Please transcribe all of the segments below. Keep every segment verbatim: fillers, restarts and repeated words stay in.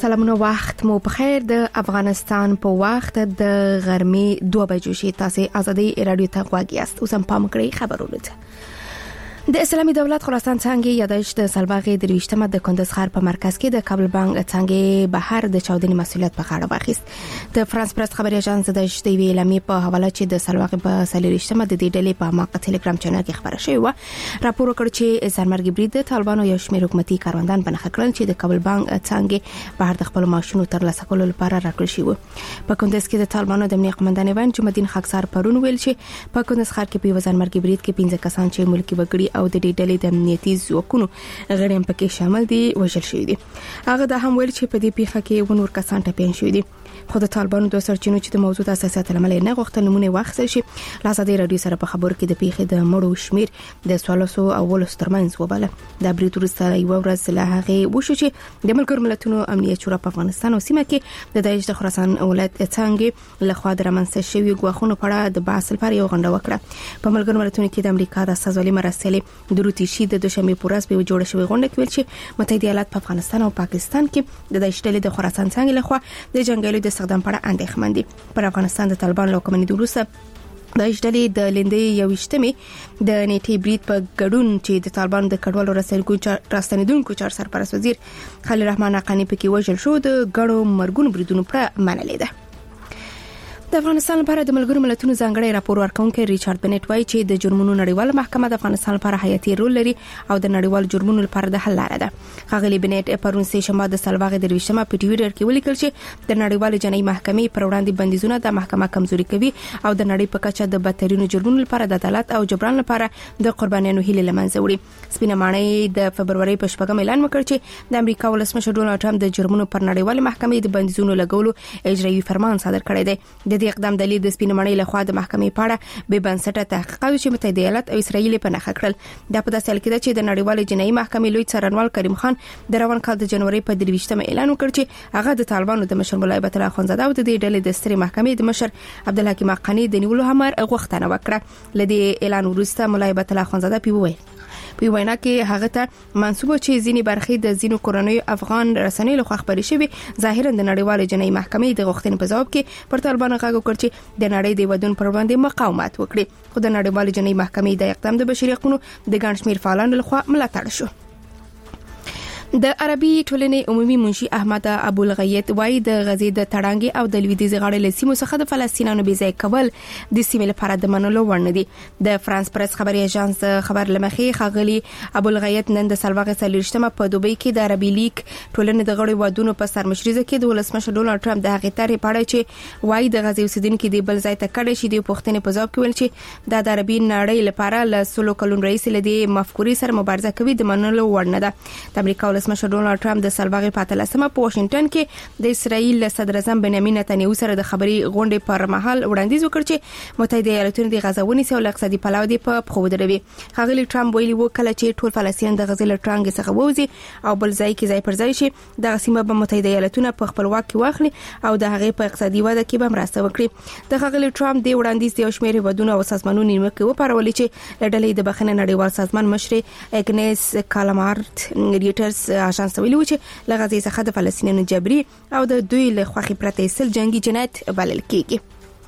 سلامونه، وخت مو بخیر. د افغانستان په وخت د غرمې دوه بجو شي. تاسو ازادي رادیو ته غواړئ است. اوس هم پام کړئ خبرونه ته. د اسلامي دولت خراسان څنګه یادایش د سلواغې د ریشتمه د کندز ښار په مرکز کې د کابل بانک څنګه بهر د چاودنې مسولیت په غاړه واخیست. د فرانس پریس خبري اژانس د شتي ویلامي په حواله چې د سلواغې په سلی ریشتمه د دې ډلې په ماقه ټلګرام چینل کې خبره شوې و. راپور وکړ چې سرمرګي برید د طالبانو یو شمېر حکومتي کاروندان بنخښه کړل چې د کابل بانک څنګه بهر د خپل ماشونو تر لاسه کولو لپاره راکړل شي و. په کندز کې د طالبانو د امنیت قومندان ایوان جمعدین خاکسار پرون ویل چې په کندز ښار کې په سرمرګي برید کې پنځه کسان چې ملکی وګړي او د دې ډلې د امنیتي ځواکونو غړي پکې شامل دي وژل شوی دي. هغه د هم ویل چې په دې پیښه کې ونور کسان ټپيان شوی دي. خو د طالبانو د سرچینو چې د موجوده اساسات لمل نه غوښتل نمونه واخیستل شي. لاسادي رادیو سره په خبرو کې د پیښې د مړو شمیر د سوالسو اول سترمنځ وباله. د بریټ ورسره یو ورځ له هغه وشو چې د ملګرو ملتونو امنیت شورا په افغانستان او سیمه کې د دایښ د خراسان ولایت څنګه له خوا د رامنځته شوی غواخونو په اړه د بحث لپاره یو غونډه وکړه. په ملګرو ملتونو کې د امریکا د سازولي مرستې د روتي شي د دوشنبه پورس په جوړه شوی غونډه کې ویل چې متحده ایالات په افغانستان او پاکستان کې د دایښ ډلې د خراسان څنګه له خوا د جنگیالو د استخدام په اړه اندېښمن دي. پر افغانستان د طالبان له کومې د روسه د اشتلې د لندې یو شتمه د نیټي برید په ګډون چې د طالبان د کډوالو رسنیدونکو راستنیدونکو چار سرپرست وزیر خلیل رحمان حقانی پکې وژل شو. د ګڼو مرګونو بریدونو پر منلې ده. د افغانستان لپاره د ملګرو ملتونو ځانګړی راپور ورکونکي ریچارډ بنټ وایي چې د جرمونو نړیواله محکمه د افغانستان لپاره حیاتي رول لري او د نړیوال جرمونو لپاره د حل لاره ده. ښاغلي بنټ پرون سه شنبه د سلواغې د ریشتمه په ټویټر کې ولیکل چې د نړیوال جنایي محکمې پر وړاندې بندیزونه د محکمه کمزوري کوي او د نړۍ په کچه د بدترینو جرمونو لپاره د عدالت او جبران لپاره د قربانیانو هیله لمنځه وړي. سپینه ماڼۍ د فبرवरी په شپږم اعلان وکړ چې د امریکا ولسمشر ډونالد ټرمپ د جرمونو پر نړیوال محکمې د بندیزونو لګولو اجرایي فرمان صادر کړی دی. د دې اقدام دلیل د سپینه ماڼۍ له خوا د محکمې پاړه به بنسټه تحقیق کوي چې متحده ایالات او اسرائیل په نخښه کړل. دا په داسې حال کې ده چې د نړیوال جنایي محکمې لوی څارنوال کریم خان د روان کال د جنوري په درویشتمه اعلان وکړ چې هغه د طالبانو د مشر مولای عبدالله اخوندزاده او د دې ډلې د سترې محکمې د مشر عبدالحکیم حقانی د نیولو امر غوښتنه وکړه. لدې اعلان وروسته مولای عبدالله اخوندزاده پیوي په وینا کې هغه ته منسوبه چې ځینی برخې د ځینو کورنۍ افغان رسنیو لخوا خبري شوی ظاهرا د نړیوال جنایي محکمې د غوښتنې په جواب کې پر طالبانو غږ وکړ چې د نړۍ د ودون پر وړاندې مقاومت وکړي. خو د نړیوال جنایي محکمې د اقدام د بشري حقوقو د ګڼ شمېر فعالانو لخوا ملاتړ شو. د عربي ټولنې عمومي منشي احمد ابو الغیت وایي د غزې د تړانګي او د لویدیځ غاړې له سیمو څخه د فلسطینیانو بې ځای کول د سیمې لپاره د منلو وړ نه دي. د فرانس پریس خبري اژانس خبر لمخې خغلی ابو الغیت نن د سلواغې سلیشتمه په دوبۍ کې د عربي لیگ ټولنې د غړو ودونو په سرمشريزه کې د ولسمشر ډونالد ټرمپ د هغې ترې پاړه چې وایي د غزې اوسیدونکو د بل ځای ته کډه شي د پښتنې په ځواب کې ویل چې د عربي نړۍ لپاره له سلو کلون رئیس لدی مفکورې سره مبارزه کوي د منلو وړ نه ده. د امریکا ولسمشر ډونالد ټرمپ د سلواغې په اتلسمه په واشنگټن کې د اسرائیل صدر اعظم بنیامین نتنیاهو سره د خبري غونډې پر مهال وړاندیز وکړ چې متحده ایالاتونو د غزاونی سیول اقتصادي پلاو دی په خو ودروي. ښاغلي ټرمپ ویلي وو کله چې ټول فلسطین د غزې له ټرانګ څخه ووزي او بل ځای کې ځای پر ځای شي د سیمه په متحده ایالاتونو په خپلواک کې واخلي او د هغې په اقتصادي وده کې به مرسته وکړي. د ښاغلي ټرمپ د وړاندیز د شمېر ودونه او سازمانونو نیمه کې وپارولې چې لړلې د بخښنې نړیوال سازمان مشر اګنیس کالامارت ریټرز اژانس ویلي چې لغزي څخه د فلسطینیانو جبري او د دوی له خوخي پرته سل جنگي جنایت بلل کیږي.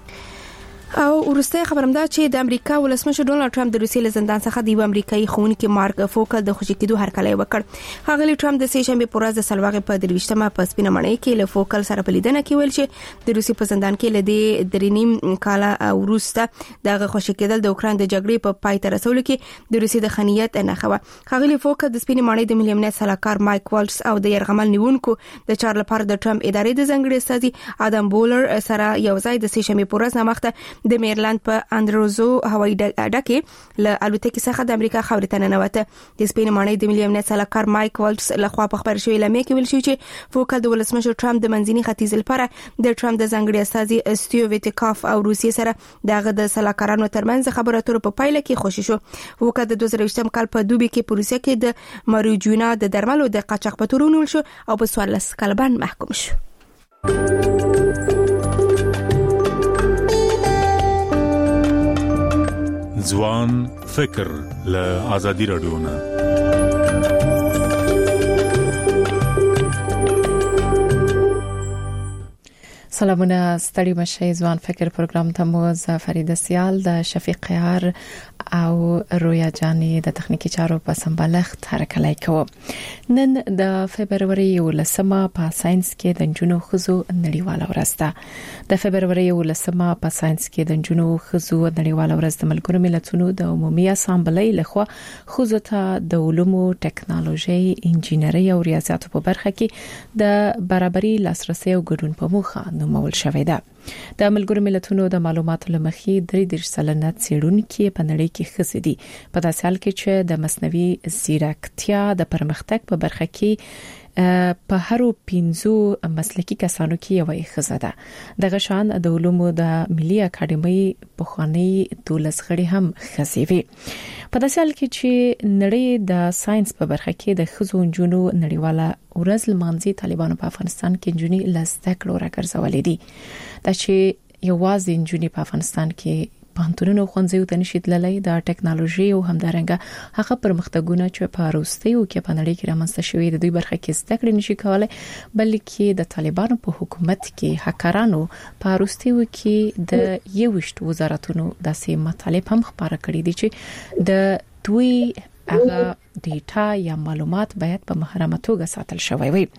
او ورسته خبرم ده چې د امریکا ولسمشر ډونالد ټرمپ د روسیې له زندان څخه د امریکایي خونکي مارک فوکل د خوشی کېدو هرکلی وکړ. ښاغلي ټرمپ د سه شنبه پر ورځ د سلواغې په درویشتمه په سپینه ماڼۍ کې له فوکل سره په لیدنه کې ویل چې د روسیې په زندان کې لدی درینیم کالا ورسته د خوشی کېدل د اوکران د جګړې په پای ته رسولو کې د روسیې د خنیت نه خو. ښاغلي فوکل د سپینه ماڼۍ د ملي امنیت سلاکار مایک والټس او د يرغمل نیونکو د چار لپاره د ټرمپ ادارې د ځنګړي استاذي ادم بولر سره یو ځای د سه شنبه پر ورځ نامخته د میرلند په اندروزو هوایي ډګه له الوتکې څخه د امریکا خاورې ته ننوته. د سپین ماڼۍ د ملي امنیت سلاکار مایک والټس لخوا په خبر شوی لمه کې ویل شو چې فوکل د ولسمشر ټرمپ د منځني ختیځ لپاره د ټرمپ د ځنګړي استاذي استیو ویټکاف او روسیې سره دغه د سلاکارانو ترمنځ خبرو اترو په پایله کې خوشی شو. فوکل د دوه زره ویشتم کال په دوبي کې په روسیه کې د ماریجونا د درملو د قاچاق په تور ونیول شو او په څوارلس کاله باندې محکوم شو. ځوان فکر له آزادي رادیو نه سلامونه ستړي مشه ځوان فکر پروګرام ته مو فرید سیال د شفیق قیار او رویا جانی د تخنیکی چارو په سمبالښت هرکلی کوم. نن د فبرवरी ولسمه په ساينس کې د جنونو خزو نړیواله ورځ ده. د فبرवरी ولسمه په ساينس کې د جنونو خزو نړیواله ورځ د ملګرو ملتونو د عمومي اسامبلۍ لخوا خزو ته د علومو، ټکنالوژي، انجینری او ریاضیاتو په برخه کې د برابرۍ لاسرسي او ګډون په موخه نومول شوې ده. د ملګرو ملتونو د معلوماتو لمخې درې دېرش سلنه څېړونکي په نړۍ کې ښځې دي. په داسې حال کې چې د مصنوعي ځیرکتیا د پرمختګ په برخه کې په هرو پنځو مسلکي کسانو کې یوه ښځه ده. دغه شان د علومو د ملي اکاډمۍ پخوانی دولس غړي هم ښځې وي. په داسې حال کې چې نړۍ د ساينس په برخه کې د ښځو نجونو نړیواله ورځ لمانځي، طالبانو په افغانستان کې نجونې لزده کړو راګرځولې دي. دا چې یوازې نجونې په افغانستان کې پانتونونو خوندزیو ته نشي تللی، د ټکنالوژي او همدارنګه هغه پرمختګونه چې په روستیو کې په نړۍ کې رامنځته شوي د دوی برخه کې زده کړې نشي کولای، بلکې د طالبانو په حکومت کې هکرانو په روستیو کې د یوشت وزارتونو داسې مطالب هم خبره کړې دي چې د دوی هغه ډیټا یا معلومات باید په محرمه توګه ساتل شوی وي.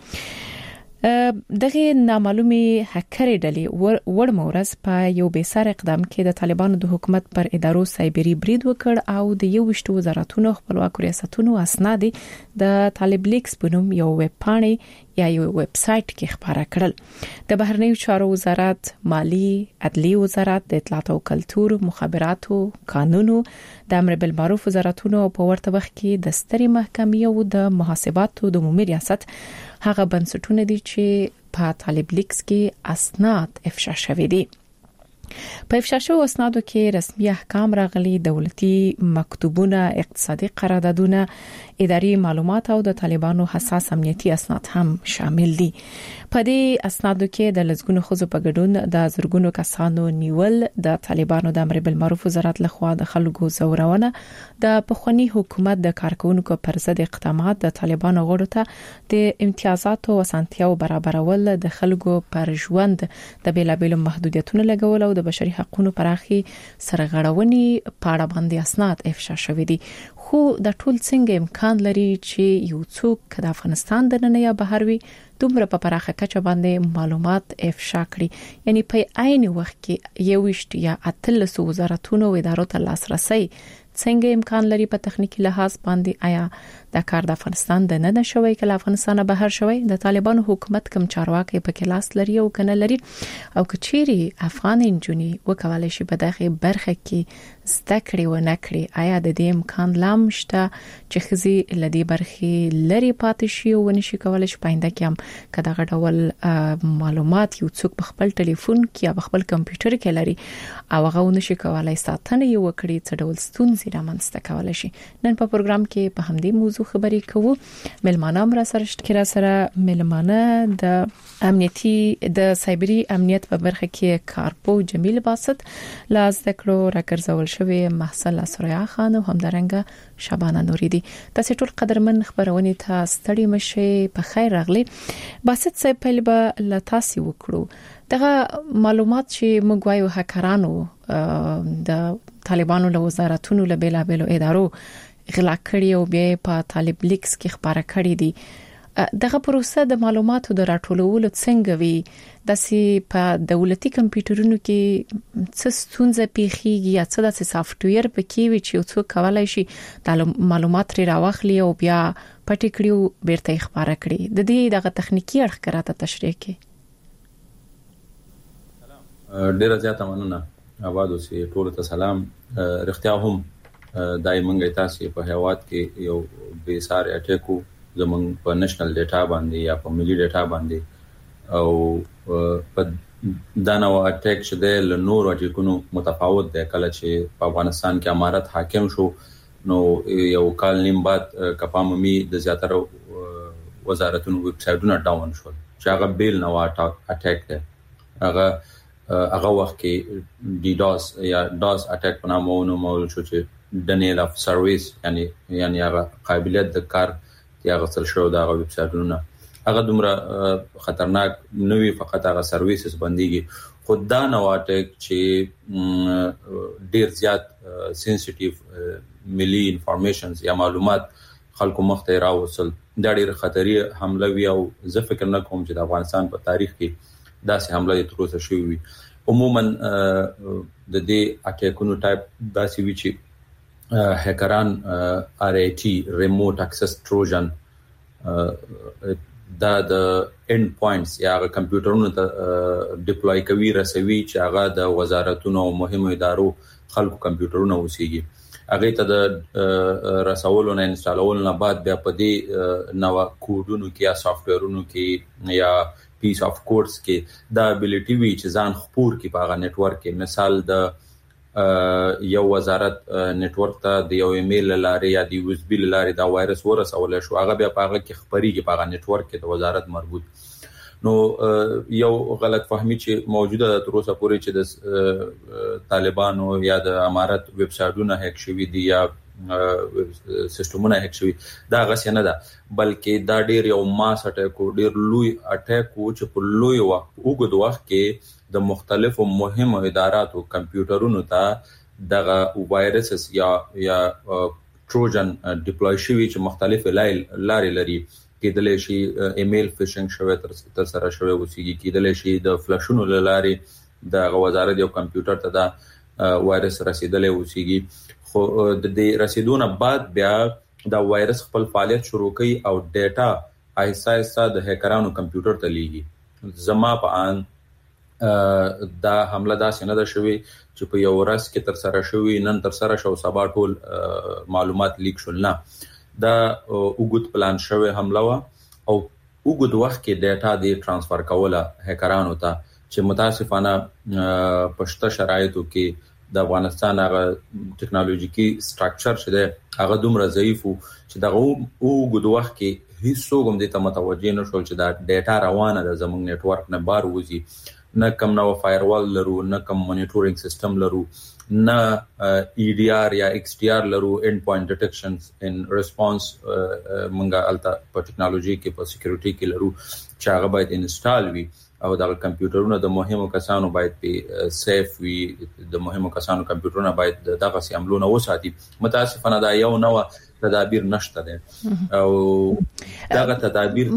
دغه نامعلومي هکرې ډلې وړ مورز په یو بیسار اقدام کې د طالبانو د حکومت پر ادارو سایبری برید وکړ او د یو وشت وزارتونو خپلواک ریاستونو اسناد د طالب لیکس په نوم یو ویب پاڼه یا یو ویب سټ کې خبره کړل. د بهرنیو چارو وزارت، مالی، عدلیه وزارت، د اطلاعات او کلتور، مخابراتو، قانونو، د امر بالمعروف وزارتونو په ورته وخت کې د ستري محکمې او د محاسباتو د عمومي ریاست هغه بنسټونه دي چې په طالب لیکس کې اسناد افشا شوي دي. په افشا شوو اسنادو کې رسمي احکام راغلي، دولتي مکتوبونه، اقتصادي قراردادونه، اداري معلومات او د طالبانو حساس امنیتي اسناد هم شامل دي. په دې اسنادو کې د لزګونو خزو په ګډون د زرګونو کسانو نیول، د طالبانو د امر بالمعروف وزارت لخوا د خلکو زورونه، د پخوانی حکومت د کارکونکو پر ضد اقدامات، د طالبانو غړو ته د امتیازاتو او اسانتیاو برابرول، د خلکو پر ژوند د بیلابېلو محدودیتونو لګول او د بشري حقوقو پراخي سرغړونې په اړه باندې اسناد افشا شوي دي. خو د ټول څنګه امکان لري چې یو څوک د افغانستان د نن یا بهر وي دومره په پراخه کچه باندې معلومات افشا کړي، یعنی په عین وخت کې یو وشت یا اتلس وزارتونو او ادارو ته لاسرسي څنګه امکان لري په تخنیکی لحاظ باندې؟ آیا د کار د افغانستان د نه شوی کله افغانستان بهر شوی د طالبانو حکومت کم چارواکي په کلاس لري او کنه لري او کچيري افغان انجونی وکولای شي په دغه برخه کې زده کړي و نه کړي؟ آیا د دې امکان لام شته چې خزي لدی برخه لري پاتې شي او نشي کولای شي پاینده کې هم کداغه ډول معلومات یو څوک په خپل ټلیفون کې یا په خپل کمپیوټر کې لري او هغه نشي کولای ساتنه یو کړي څه ډول ستونزې رامنځته کولای شي؟ نن په پروګرام کې په همدې موضوع خبرې کوو. ملمانه را سره شکر سره ملمانه د امنیتي د سایبری امنیت په برخه کې کارپو جمیل باسط لاز دکړو راګرځول شوی محصل اسریا خان او همدارنګه شبانه نوري دي. تاسو ټول قدرمن خبرونه ته ستړي مشه په خیر راغلي. باسط صاحب په لبه لتاسي وکړو دغه معلومات چې موږ وایو هکرانو د طالبانو له وزارتونو له بیلابېلو ادارو غلا کړی او بیا په طالب لیکس کې خبره کړې دي. دغه پروسه د معلوماتو د راټولولو څنګه وي؟ داسې په دولتي کمپیوټرونو کې څه ستونزه پیښیږي یا څه داسې سافټویر پکې وي چې یو څوک کولای شي د معلومات لري راوخلي او بیا پټ کړي بیرته خبره کړي؟ د دې دغه تخنیکی اړخ کراته تشریح کړي. ډیره زیاته مننه. آباد اوسئ. ټول ته سلام. رښتیا هم دای منګی تاسو په هیواد کې یو بې ساري اټیکو زمون په نېشنل ډیټا باندې یا په ملي ډیټا باندې او په دانو اټیک چې د نور اټیکونو متفاوت دی. کله چې په افغانستان کې امارت حاکم شو نو یو کال نیم بعد کپاممي د زیاتره وزارتونو ویب سایټونه ډاون شول چې هغه بیل نو اټیک دی. هغه هغه وخت کې ډي ډاس یا ډاس اټیک په نامه ونومول شو چې ډنیل اف سرویس یعنی یعنی هغه قابلیت د کار یا غسل شو دا ویب سایټونه هغه دومره خطرناک نوې فقط هغه سرویسز بنديږي. خو دا نو اټیک چې ډیر زیات سنسټیو ملي انفارمیشنز یا معلومات خلکو مخ ته راوصل دا ډیر خطري حمله وی او زه فکر نه کوم چې د افغانستان په تاریخ کې داسې حمله تر اوسه شوې وي. عموما د دې اټیکونو ټایپ داسې وی چې هکران ار ای ټي ریموټ اکسس ټروجن دا د اند پوینټس یا کمپیوټرونو ته ډیپلوي کوي رسوي چې هغه د وزارتونو او مهمو ادارو خلکو کمپیوټرونو وسیږي. هغه ته د رسولو نه انسټالولو نه بعد بیا په دې نو کوډونو کې یا سافټویرونو کې یا پیس اف کوډز کې دا ابیلیټي وی چې ځان خپور کې په هغه نتورک کې مثال د یو وزارت نتورک ته د یو ایمیل لارې یا د یو اس بي لارې دا وایرس ورسول شو هغه بیا په هغه کې خبريږي په هغه نتورک کې د وزارت مربوط. نو یو غلط فهمي چې موجوده تر اوسه پورې چې د طالبانو یا د امارت ویب سایټونو هک شوی دی یا سیستمونه هک شوی دا غسه نه ده بلکې دا ډیر یو ماس اټیک ډیر لوی اټیک چې په لوی وخت وګد وخت کې د مختلفو مهمو اداراتو کمپیوټرونو ته دغه وایرسز یا یا ټروجن ډیپلوي شوی چې مختلف لارې لري کېدل شي ایمیل فیشنګ شوی تر سره شوی وسیږي کېدل شي د فلشونو لارې د وزارت یو کمپیوټر ته دا وایرس رسیدلې وسیږي. خو د دې رسیدونه بعد بیا دا وایرس خپل فعالیت شروع کوي او ډیټا آیسا آیسا د هکرانو کمپیوټر ته لیږي. زما په ان دا حمله داسې نه ده شوی چې په یو ورځ کې تر سره شوی نن تر سره شو سبا ټول معلومات لیک شول نه. دا وګد پلان شوی حمله وا او وګد وخت کې ډیټا دی ترانسفر کوله هکرانو ته چې متاسفانه پښته شرایطو کې د افغانستان هغه ټکنالوژیکي سټراکچر چې ده هغه دومره ضعیف وو چې دغه وګد وخت کې هیڅ څوک هم دې ته متوجه نه شول چې دا ډیټا روانه ده زموږ نتورک نه بار وځي. نه کم نو فایروال لرو نه کم مانیټورینګ سیستم لرو نه ای ډی آر یا ایکس ټی آر لرو اند پوینټ ډیټیکشنز ان ریسپانس منګه التا په ټکنالوژي کې په سکیورټي کې لرو چې هغه باید انسټال وي او د کمپیوټرونو د مهمو کسانو باید په سیف وي د مهمو کسانو کمپیوټرونه باید دغه سي عملونه وساتي. متاسفانه دا یو نو تدابیر نشته ده او دغه تدابیر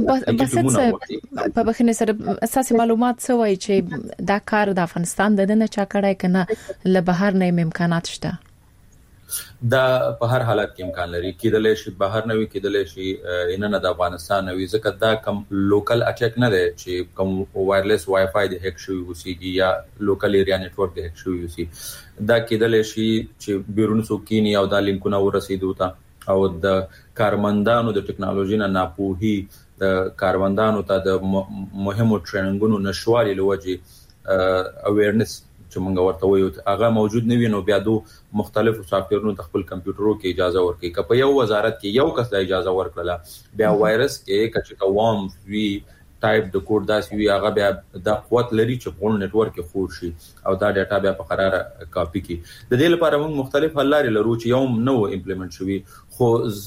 په بخنه سره اساسي معلومات سوي چې دا کار د افغانستان د نه چا کړای کنه له بهر نه امکانات شته. دا په هر حالت کې امکان لري کېدل شي بهر نه وي کېدل شي ان نه د افغانستان وي ځکه دا کم لوکل اټیک نه دی چې کوم وایرلیس وای فای د هک شوی وسیږي یا لوکل ایریا نتورک د هک شوی وسی دا کېدل شي چې بیرون سوکینی او د لینکونو ورسېدو ته او د کارمندانو د ټکنالوژي نه ناپوهي د کارمندانو ته د مهمو ټریننګونو نشوالي لوجه اویرنس چې موږ ورته وایو هغه موجود نه وي نو بیا دو مختلفو سافټویرونو د خپل کمپیوټرو کې اجازه ورکړي که په یو وزارت کې یو کس د اجازه ورکړه بیا وایرس کې کچې کوم وی ټایپ د کوډ داسې وی هغه بیا د قوت لري چې په نتورک کې خور شي او دا ډیټا بیا په قراره کاپی کی. د دې لپاره موږ مختلف حل لري لرو چې یو نو امپلیمنٹ شوی خو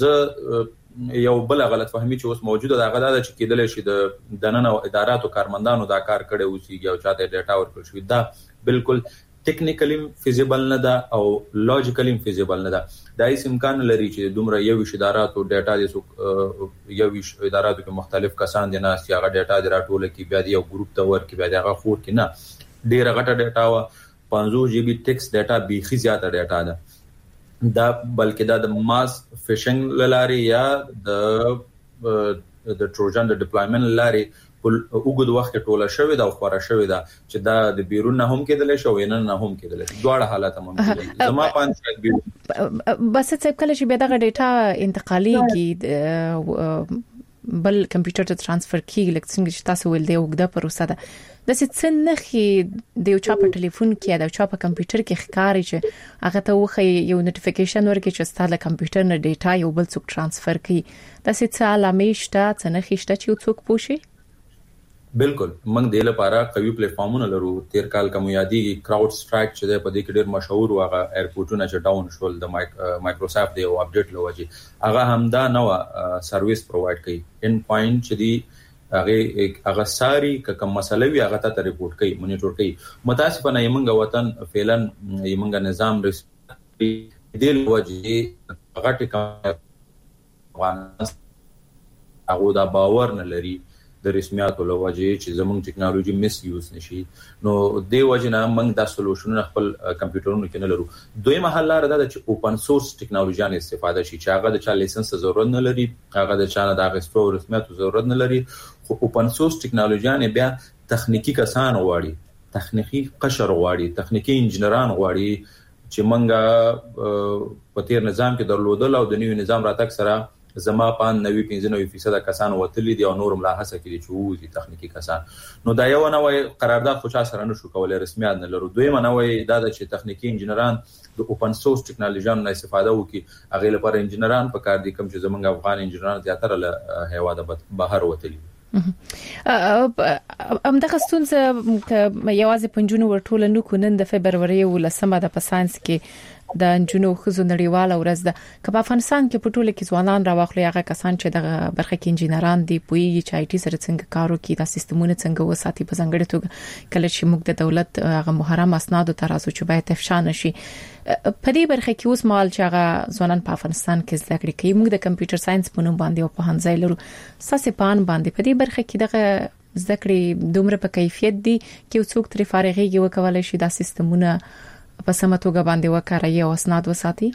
زه یو بل غلط فهمي چې اوس موجوده دا غدا چې کېدل شي د دننه اداراتو کارمندانو دا کار کړي وسیږي او چاته ډیټا ورکړي شي دا بالکل ټیکنیکلی فیزیبل نه ده او لوجیکلی فیزیبل نه ده. دا هیڅ امکان لري چې دومره یو اداراتو ډیټا د یو اداراتو کې مختلف کسان دي نه چې هغه ډیټا دراټول کې بیا یو ګروپ ته ورکړي بیا هغه خور کې نه ډیره غټه ډیټا وا پنځوس جی بي ټیکس ډیټا بیخي زیاته ډیټا ده دا بلکې دا د ماس فیشنګ لاري یا د د ټروجن د ډیپلویمنت لاري وګد وخت ټوله شوی دا خورا شوی دا چې دا د بیرون نه هم کېدل شو وینه نه هم کېدل دواړه حالات ممکن دي. زما پان شاید بیرون بس څه کله چې به دا ډیټا انتقالي بل کمپیوټر ته ترانسفر کیږي لکه څنګه چې تاسو ول دی وګدا پروسه ده د څه نخي د یو چا په ټلیفون کې د یو چا په کمپیوټر کې ښکاري چې هغه ته وخی یو نوټیفیکیشن ورکړي چې ستاسو کمپیوټر نه ډیټا یو بل څوک ترانسفر کوي د څه علامې شته څه نخي شته چې یو څوک پوښي. بالکل موږ د لپاره قوي پلیټ فارمونه لرو. تیر کال کوم یادي کراود سټرایک چې د پدې کې ډېر مشهور واغه ایرپورټونه چې ډاون شول د مایکروسافټ دی او اپډیټ لوجي هغه همدا نو سرویس پروواید کوي ان پوینټ چې دی هغه هغه ساري کوم مسله وی هغه ته ریپورت کوي مونیټور کوي متاسفانه یمنګ وطن فعلا یمنګ نظام رسمي دل وجه غټ افغان هغه دا باور نه لري د رسمیاتو له وجه چې زموږ ټیکنالوژي مس یوز نشي نو د وجنه موږ د سولوشن خپل کمپیوټرونو کې نه لرو دویمه حل لري دا چې اوپن سورس ټیکنالوژي استفاده شي چې هغه د چا لایسنس ضرورت نه لري هغه د چا د غستو رسمیاتو ضرورت نه لري خو اوپن سورس ټیکنالوژي بیا تخنیکی کسان غواړي تخنیکی قشر غواړي تخنیکی انجنیران غواړي چې موږ په تیر نظام کې درلودل او د نوي نظام راتګ سره زما پان نوي پنځه فیصد کسان وتلی دي او نور ملاحظه کړي چې وو تخنیکی کسان نو دا یو نوې قرارداد خو چا سره نشو کولای رسمیت نه لرو دوی منوي دا چې تخنیکی انجنیران د اوپن سورس ټیکنالوژي نه استفاده وکړي هغه لپاره انجنیران په کار دي کوم چې زمونږ افغان انجنیران زیاتره له هیواده بهر وتلی ام دغه ستونزه یوازې پنځونو ورټول نو کونن د فبرवरी ولسمه د پسانس کې د انجونو خزو نړیواله ورځ ده که په افغانستان کې په ټوله کې ځوانان راوخلي هغه کسان چې د برخه کې انجینران دي پوي چې آی ټي سره څنګه کارو کوي د سیستمونو څنګه وساتي په ځنګړې توګه کله چې موږ د دولت هغه محرم اسناد ترازو چې باید افشان شي په دې برخه کې اوس مال چې هغه ځوانان په افغانستان کې زده کړې کوي موږ د کمپیوټر ساينس په نوم باندې او په هنځای لرو ساسې پان باندې په دې برخه کې دغه زده کړې دومره په کیفیت دي چې څوک تر فارغي وکولای شي د سیستمونو په سمه توګه باندې وکړي او اسناد وساتي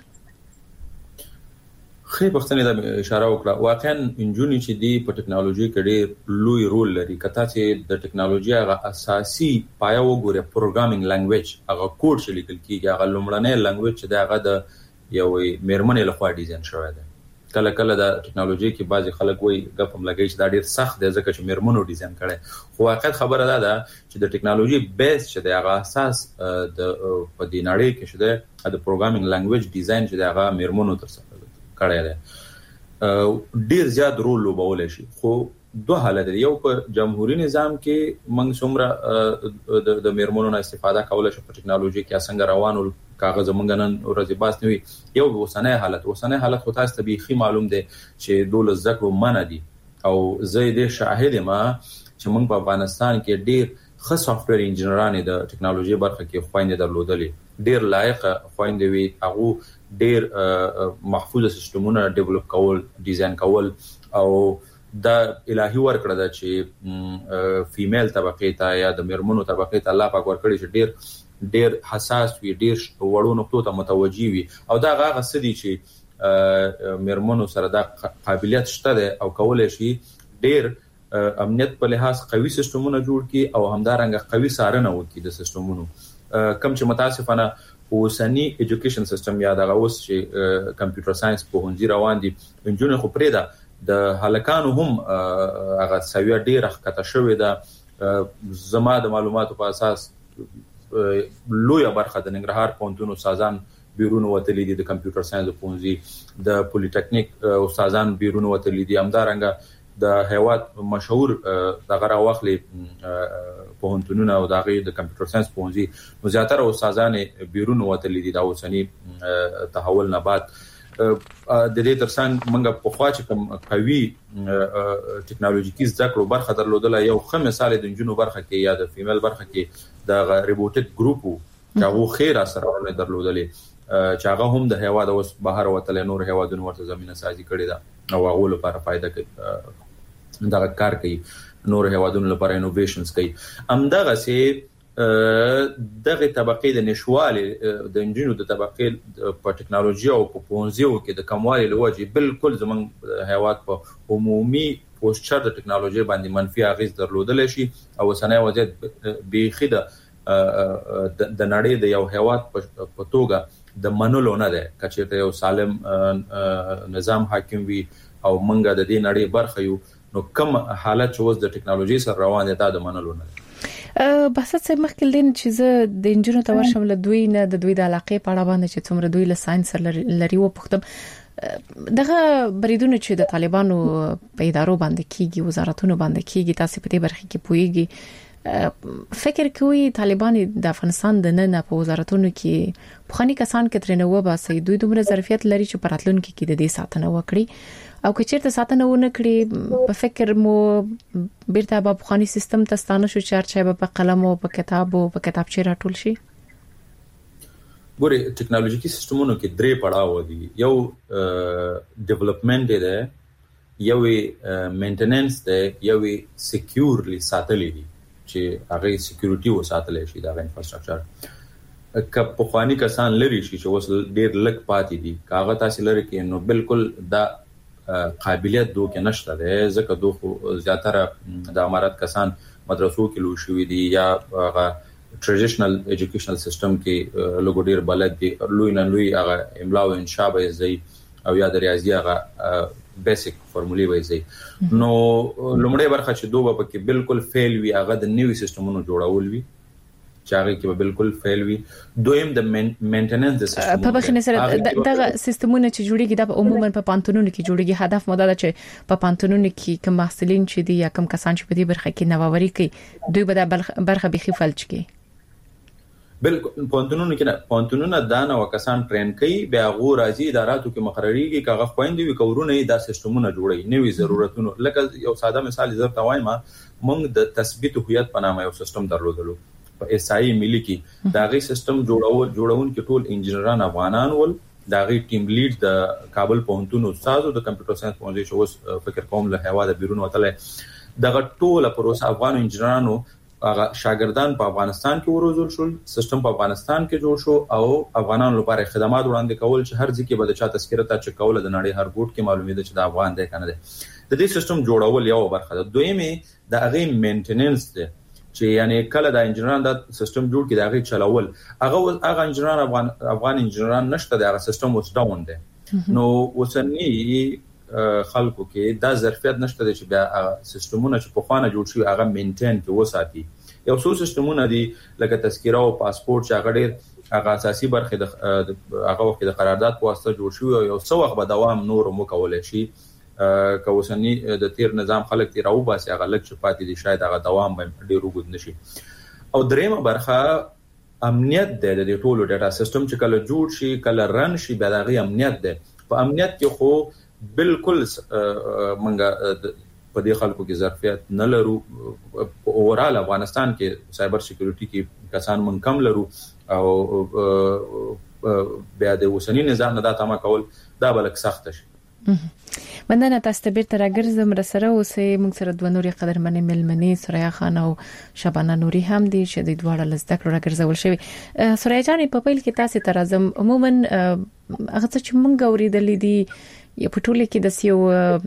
خې پښتنې د اشاره وکړه واقعا انجونی چې دی په ټیکنالوژي کې ډېر لوی رول لري کته چې د ټیکنالوژي هغه اساسي پایا وګوره پروګرامینګ لانګویج هغه کوډ چې لیکل کیږي هغه لومړنی لانګویج چې هغه د یوې میرمنې لخوا ډیزاین شوی دی کله کله د ټیکنالوژي کې بعضي خلک وایي غپم لګي چې دا ډېر سخت دی ځکه چې میرمنو ډیزاین کړي خو واقعیت خبره ده ده چې د ټیکنالوژي بیس چې د هغه اساس د په دې نړۍ کې چې د پروګرامینګ لانګویج ډیزاین چې د هغه میرمنو تر څنګ کړی دی ډېر زیات رول لوبول شي خو دوه حالت دی یو په جمهوریت نظام کې موږ څومره د میرمنو نه استفاده کولای شو په ټیکنالوژي کې څنګه روانو کاغذ مونږ نن ورځې باس نوي یو وسنه حالت وسنه حالت خو تاسو ته به معلوم دي چې دولت زکو منه دي او زه دې شاهد ما چې موږ په افغانستان کې ډېر ښه سافټویر انجنیران د ټیکنالوژي برخه کې خويندې درلودلې ډېر لایق خويندې وي هغه ډېر محفوظ سیستمونه ډیولپ کول ډیزاین کول او دا الهي ورکړه ده چې فیمیل طبقه ته یا د میرمنو طبقه ته الله پاک ورکړي چې ډېر ډېر حساس وي ډېر وړو نقطو ته متوجي وي او دا هغه سدي چې میرمنو سره دا قابلیت شته ده او کولای شي ډېر امنیت په لحاظ قوي سیستمونه جوړ کړي او همدارنګه قوي څارنه وکړي د سیستمونو کم چې متاسفانه اوسنی ایجوکیشن سیستم یا دغه اوس چې کمپیوټر ساينس په هنځي روان دي انجونې خو پرې ده د هلکانو هم هغه سوي ډېر ښکته شوې ده زما د معلوماتو په اساس لویه برخه د ننګرهار پونتونو سازان بیرونو وتلی دي د کمپیوټر ساينس پونځي د پولیټیکنیک استادان بیرونو وتلی دي همدارنګه د هیواد مشهور دغه راوخلي پونتونو او دغه د کمپیوټر ساينس پونځي نو زیاتره استادان بیرونو وتلی دي دا اوسنی تحول نه بعد د دې ترڅنګ موږ په خوا چې کوم قوي ټیکنالوژیکي زده کړو برخه درلودل یو ښه مثال د انجونو برخه کې یا د فیمیل برخه کې د روبوټیک ګروپ چې هغه خیر سره درلودل چې هغه هم د هیواد اوس بهر وتل نور هیوادونو ورته زمينه سازي کړې ده او هغه لپاره فائدہ کوي دا کار کوي نور هیوادونو لپاره انوویشنز کوي همدغه سي دغه طبقه د نشواله د انجینو د طبقه په ټیکنالوژي او په پونځیو کې د کموالي لوجه بالکل زمون هیواد په عمومي پوسچر د ټیکنالوژي باندې منفي اغیز درلودل شي او سنوي وضعیت به د د نړۍ د یو هیواد په توګه د منلو نه ده کچېته یو سالم نظام حاکم وي او منګه د دې نړۍ برخه یو نو کوم حالت چې اوس د ټیکنالوژي سره روان دي دا د منلو نه بس څه مخکې لین چې زه د انجینر ته ورشم له دوی نه د دوی د علاقې په اړه باندې چې څومره دوی له ساينس لري و پختم دغه بریدونه چې د طالبانو په ادارو باندې کیږي وزارتونو باندې کیږي تاسو په دې برخه کې پوهیږي فکر کوي طالبان د افغانستان د نن په وزارتونو کې په خاني کسان کې ترنه و باسي دوی دومره ظرفیت لري چې پراتلونکو کې د دې ساتنه وکړي او که چیرته ساتنه ونه کړی په فکر مو بیرته په بخاني سیستم ته ستانه شو چې په قلم او په کتاب او په کتابچه راټول شي. ګوري ټیکنالوژیکي سیستمونو کې درې پړاو دي. یو ډیولپمنٹ دی، یو مینټیننس دی، یو سکیورلی ساتل دي چې هغه سکیورټي و ساتل شي دا انفراستراکچر. که په خواني کسان لري شي چې وصل ډیر لک پاتې دي کاغه تاسو لري کې نو بالکل دا قابلیت دوه کې نشته ده، ځکه دوه زیاتره د امارات کسان مدرسو کې لو شوې دي یا هغه ټریډیشنل ایجوکیشنل سیستم کې لوګو ډیر بلد دي، لوی نه لوی هغه املا او انشاء به زی او یا د ریاضي هغه بیسیک فارمولې وای زی. نو لومړی برخه چې دوه په کې بالکل فیل وی هغه د نیو سیستمونو جوړول وی چې هغه کې بالکل فیل وی. دویم د مینټیننس د سیستم په بخنه سره دغه سیستمونه چې جوړیږي د عموما په پانتونونو کې جوړیږي. هدف مو دا چې په پانتونونو کې کوم محصلین چې دي یا کوم کسان چې په دې برخه کې نوآوری کوي دوی به د برخه بيخي فلج کوي. بالکل پونتونونو کې پونتونونو دانه وکسان ټرین کوي، بیا غو راځي اداراتو کې مقرریږي کاغه خويندې وی کورونه دا سیستمونه جوړي نوې ضرورتونو. لکه یو ساده مثال زر توایم موږ د تثبیت هویت په نامه یو سیستم درلودلو په اس آی ملي کې. دا غي سیستم جوړول جوړون کې ټول انجنیران افغانان ول، دا غي ټیم لیډ د کابل پونتون استاد د کمپیوټر ساينس پونځي شو فکر کوم له هوا د بیرون وتله دغه ټول پروسه افغان انجنیرانو هغه شاګردان په افغانستان کې وروزل شول، سیستم په افغانستان کې جوړ شو او افغانانو لپاره خدمات وړاندې کول چې هر ځکه به د چا تذکره ته چې کوله د نړۍ هر ګوټ کې معلومه ده چې د افغان دی کنه ده. د دې سیستم جوړول یو برخه ده. دویمه د هغه مینټیننس ده چې یعنی کله د انجنیران د سیستم جوړ کې د هغه چلول هغه هغه انجنیران افغان افغان انجنیران نشته، د هغه سیستم اوس ډاون ده. نو وسنی خلکو کې دا ظرفیت نشته چې بیا سیستمونه چې په خوانه جوړ شي هغه مینټین کې وساتي. یو څو سیستمونه دي لکه تذکره او پاسپورت چې هغه ډېر هغه اساسي برخه د هغه وخت د قرارداد په واسطه جوړ شوی او یو څو وخت به دوام نور مو کولای شي. که وسنی د تیر نظام خلک تیر او باسي هغه لک چې پاتې دي شاید هغه دوام به ډېر وګد نشي. او دریمه برخه امنیت دی د ټولو ډاټا سیستم چې کله جوړ شي کله رن شي به دغه امنیت دی. په امنیت کې خو بالکل منګه په دې خلکو کې ظرفیت نه لرو. اورال افغانستان کې سایبر سکیورټي کې کسان من کم لرو او بیا د وسنی نظام نه دا تمه کول دا بلک سخت شي. مننه تاسو ته بیرته راګرځم رسره اوسې موږ سره دوه نوري قدرمنې ملمنې سوریا خان او شبانه نوري هم دي چې د دوړه لزدکړه راګرځول شوی. سوریا جان په پیل کې تاسو ته راځم عموما هغه چې موږ اوریدلې دي په ټوله کې د سیو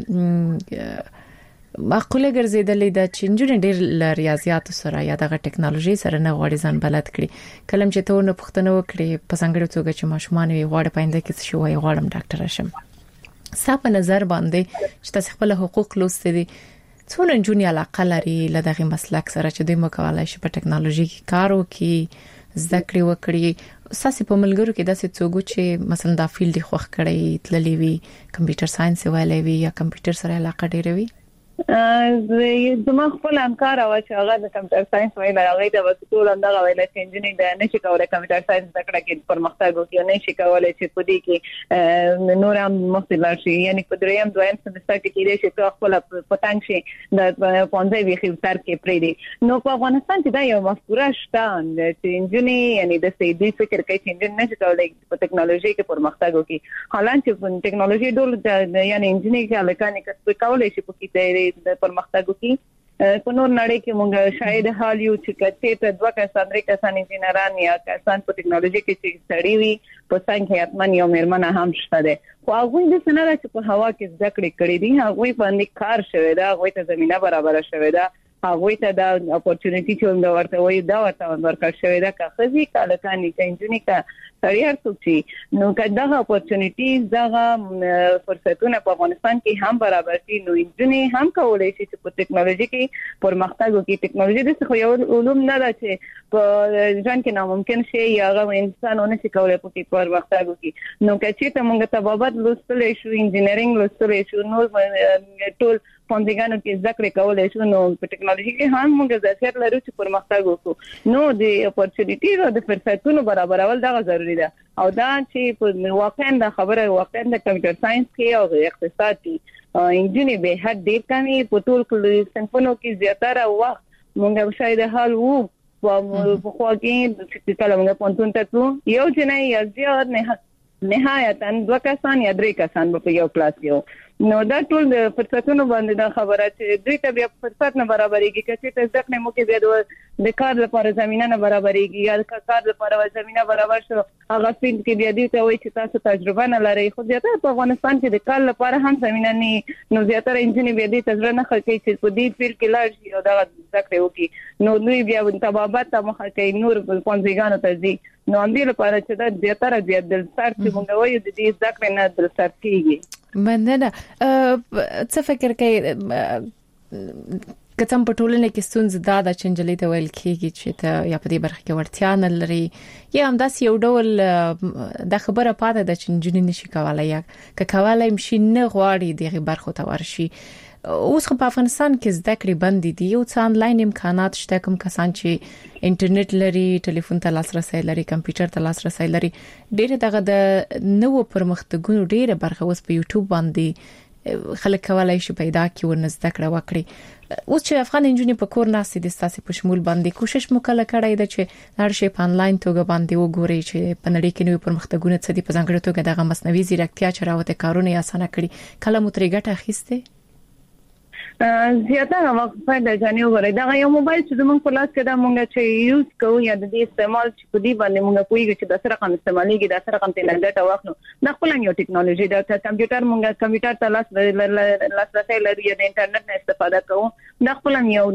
معقوله ګرځیدلې د چنجونې ډېر ریاضیات سره یا دغه ټکنالوژي سره نه غوړي ځان بلد کړي. کلم چې ته نه پښتنه وکړي په څنګه توګه چې ماشومان وي غوړ پاینده کې شو وي غوړم ډاکټر شم. صاحب نظر باندې چې تاسو خپل حقوق لوستي دي څونه جونی علاقه لري لدغه مسلک سره چې دوی مکوالای شي په ټکنالوژي کې کار وکړي زده کړې وکړي. ساسي په ملګرو کې داسې څوک چې مثلا دا فیلډ خوښ کړي تللی وي کمپیوټر ساينس ویلې وي یا کمپیوټر سره علاقه ډېره وي. زما خپل همکار او چې هغه د کمپیوټر ساينس ویل هغه د وسطول اندغه ویل چې انجینیر د نشي کولای کمپیوټر ساينس زده کړه کې پرمختګ وکړي نه شي کولای چې په دې کې نور هم مختلف شي. یعنی په دریم دویم سمستر کې کېږي چې په خپل پټنګ شي د پونځه وی خبر کې پرې دي. نو په افغانستان کې دا یو مفکوره شته چې انجینیر یعنی د سیدی فکر کوي چې انجینیر نشي کولای په ټکنالوژي کې پرمختګ وکړي. حالانکه په ټکنالوژي ډول یعنی انجینیر کې الکانې کسب کولای شي په کې د پرمختګ وکړي. په نور نړۍ کې مونږ شاید حال یو چې کته ته دوه کسان درې کسان انجینران یا کسان په ټکنالوژي کې چې سړي وي په څنګه اتمن یو مېرمنه هم شته ده. خو هغه د سنره چې په هوا کې ذکر کړی دي هغه باندې کار شوی دا هغه ته زمينه برابر شوی دا هغه ته دا اپورتونټی چې موږ ورته وایو دا ورته ورکړ شوی دا که خزي کله کانی چې انجینیر کا سړیار څوک نو کله اپورتونټیز دا فرصتونه په افغانستان کې هم برابر دي. نو انجینیر هم کولای شي چې په ټکنالوژي کې پرمختګ وکړي. ټکنالوژي د څه یو علوم نه ده چې په ځان کې ناممکن شي یا هغه انسانونه چې کولای پکې پرمختګ وکړي. نو کچې ته موږ ته بابت لوستل شو انجینرینګ لوستل شو نو ټول پوندګانو کې ذکر کولای شو. نو په ټکنالوژي کې هم موږ ظرفیت لرو چې پرمختګ وکړو. نو د اپورتونټی او د فرصتونو برابرول دا ضروري کړی دا او دا چې په واقعا د خبره واقعا د کمپیوټر ساينس کې او اقتصاد کې انجینری به حد ډیر کمی په ټول صنفونو کې زیاتره وخت مونږ شاید حال وو په خو کې چې کله موږ پونتون ته یو جنای یا زیات نه نهایتا دوه کسان یا درې کسان په یو کلاس کې نو دا ټول د فرصتونو باندې دا خبره چې دوی ته بیا فرصت نه برابرېږي چې ته ځکه مو کې بیا د کار لپاره زمينه نه برابرېږي یا د کار لپاره زمينه برابر شو هغه فیلډ کې بیا دوی ته وایي چې تاسو تجربه نه لرئ خو زیاتره په افغانستان کې د کار لپاره هم زمينه نه نو زیاتره انجینر بیا دې تجربه نه کوي چې په دې فیلډ کې لاړ شي او دا ځکه وکي نو دوی بیا د تبابت مخه کوي نور په پونځګانو ته ځي نو هم دې لپاره چې دا زیاتره بیا د سر چې موږ وایو د دې ځکه نه د سر کېږي مننه څه فکر کوي کتم په ټولنه کې ستونزې دا د چنجلې ته ویل کېږي چې ته یا په دې برخه کې ورتیا نه لري یا هم داس یو ډول د خبره پاته د چنجنې نشي کولای یا ک کولای مشي نه غواړي دغه برخه ته ورشي اوس په افغانستان کې زده کړې بند دي او څه انلاین امکانات شته کوم کسان چې انټرنیټ لري ټلیفون ته لاسرسي لري کمپیوټر ته لاسرسي لري ډېر دغه د نوو پرمختګونو ډېر برخه اوس په یوټیوب باندې خلک کولای شي پیدا کړي او زده کړه وکړي اوس چې افغان انجنیر په کور ناسي د ستاسو په شمول باندې کوشش وکړه کړای د چې هر شی په انلاین توګه باندې وګوري چې په نړۍ کې نوې پرمختګونه څه دي په ځانګړي توګه دغه مصنوعي ځیرکتیا چې راوته کارونه یې اسانه کړي کله مو ترې ګټه اخیسته زیاتره وخت په د جنې وګورئ دا یو موبایل چې موږ په لاس کې دا موږ چې یوز کوو یا د دې استعمال چې په دې باندې موږ کوی چې د سره کوم استعمالېږي د سره کوم ته ډاټا واخلو دا خپل یو ټیکنالوژي دا کمپیوټر موږ کمپیوټر ته لاس لاسرسي لري یا د انټرنیټ نه استفاده کوو دا خپل یو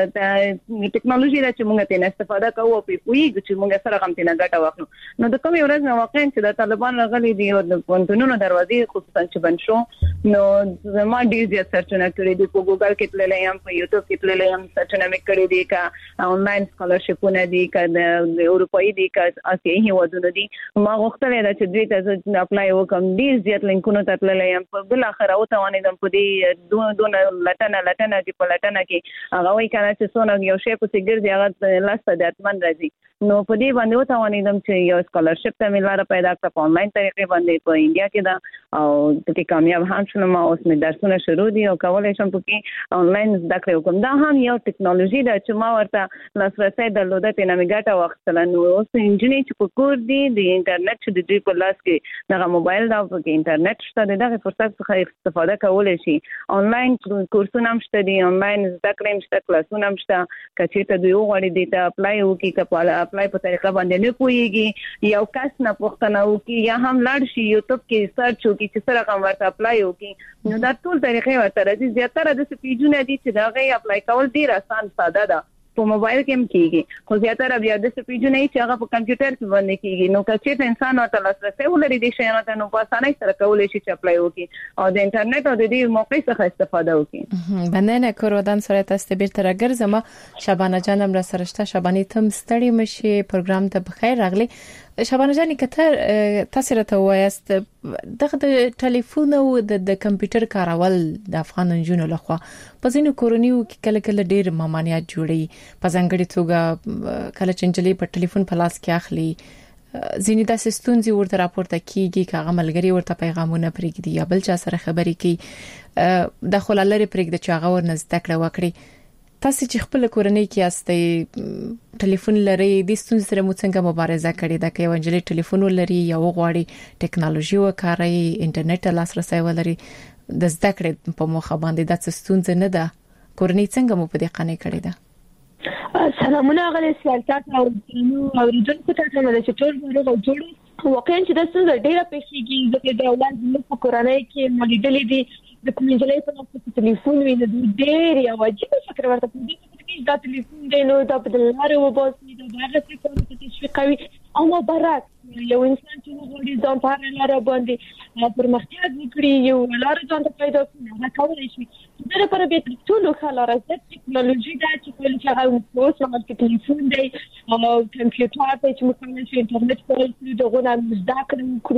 ټیکنالوژي دا چې موږ ته استفاده کوو په کوی چې موږ سره کوم ته ډاټا واخلو نو د کوم ورځ نه واقعا چې د طالبان راغلي دي او د پونتونو دروازې خصوصا چې بند شو نو زما ډیر زیات سرچینه کړې دي په ګوګل کې تللې یم په یوټیوب کې تللې یم سرچینه مې کړې دي کا آنلاین سکالرشپونه دي کا د اروپאי دي کا اسیایي هیوادونو دي ما غوښتل دا چې دوی ته اپلای وکم ډیر زیات لینکونو ته تللې یم په بل اخر او ته ونه دم په دې دوه دوه لټنه لټنه کې په لټنه کې هغه وایي کنه چې څونه یو شی په سیګر دی هغه لاسته د اتمن راځي نو په دې باندې وته ونه دم چې یو سکالرشپ ته ملاره پیدا کړ په آنلاین طریقې باندې په انډیا کې دا او ټکی کامیاب هم شوم اوس مې درسونه شروع دي او کولای شم په کې آنلاین زده کړې وکم دا هم یو ټیکنالوژي ده چې ما ورته لاسرسي درلوده ته نه میګټه وختل نو اوس انجینر چې په کور دي د انټرنیټ چې د دې په لاس کې دغه موبایل دا په انټرنیټ شته دغه فرصت څخه استفاده کولای شي آنلاین کورسونه هم شته دي آنلاین زده کړې هم شته کلاسونه هم شته کچې ته دوی وغواړي دي ته اپلای وکړي کپاله اپلای په طریقه باندې نه پويږي یو کس نه پوښتنه وکړي یا هم لاړ شي یوټیوب کې سرچ وکړي چې سره کوم ورته اپلای وکړي نو دا ټول طریقې ورته راځي زیاتره د سپیجونه دي چې دا غي اپلای کول ډیر آسان ساده ده په موبایل کې هم کیږي خو زیاتره بیا د سپیجونه چې هغه په کمپیوټر کې باندې کیږي نو کچې ته انسان ورته لاسرسي ولري د شیانو ته نو په اسانۍ سره کولای شي چې اپلای وکړي او د انټرنیټ او د دې موقع څخه استفاده وکړي بننه کورودان سره تاسو به تر ګرځم شبانه جانم را سره شته شبانه تم ستړي مشي پروګرام ته بخیر راغلی شبانه جان کتر تاسو راته وایست دغه د ټلیفون او د کمپیوټر کارول د افغان انجونو لخوا په ځینو کورونیو کې کله کله ډیر ممانعت جوړي په ځانګړي توګه کله چنجلې په ټلیفون په لاس کې اخلي ځینې د سستونزي ورته راپورته کیږي کاغه ملګری ورته پیغامونه پرېږدي یا بل چا سره خبرې کوي د خلالری پرېږدي چې هغه ورنځ تکړه وکړي تاسو چې خپل کورنۍ کې استئ ټلیفون لري د ستونزې سره مو څنګه مبارزه کړې ده کې ونجلې ټلیفون لري یا وغواړي ټیکنالوژي وکاروي انټرنیټ لاسرسي ولري د زده کړې په مخه باندې د ستونزې نه ده کورنۍ څنګه مو په دې قانې کړې ده سلامونه غلي سیاست او نو اوریدونکو ته څنګه چې ټول ورو جوړي واقعا چې د څه ډیره پېښېږي د دې اولاد په کورنۍ کې مولېدلې دي د کومجلې په نوم ټلیفون ویني د ډېر یو عجیب فکر ورته کوي دا ټلیفون دی نو دا په لاره وباسي دا هغه څه کوي چې تشویقوي او برعکس یو انسان چې وګوري ځان په لاره باندې پرمختګ وکړي یو لاره ځان ته پیدا کړي دا کولای شي دا لپاره به ټول خلاره د ټیکنالوژي دا چې کولای شي هغه اوس هغه ټلیفون دی او کمپیوټر ته چې موږ کولی شو انټرنیټ په دغه نه زده کړو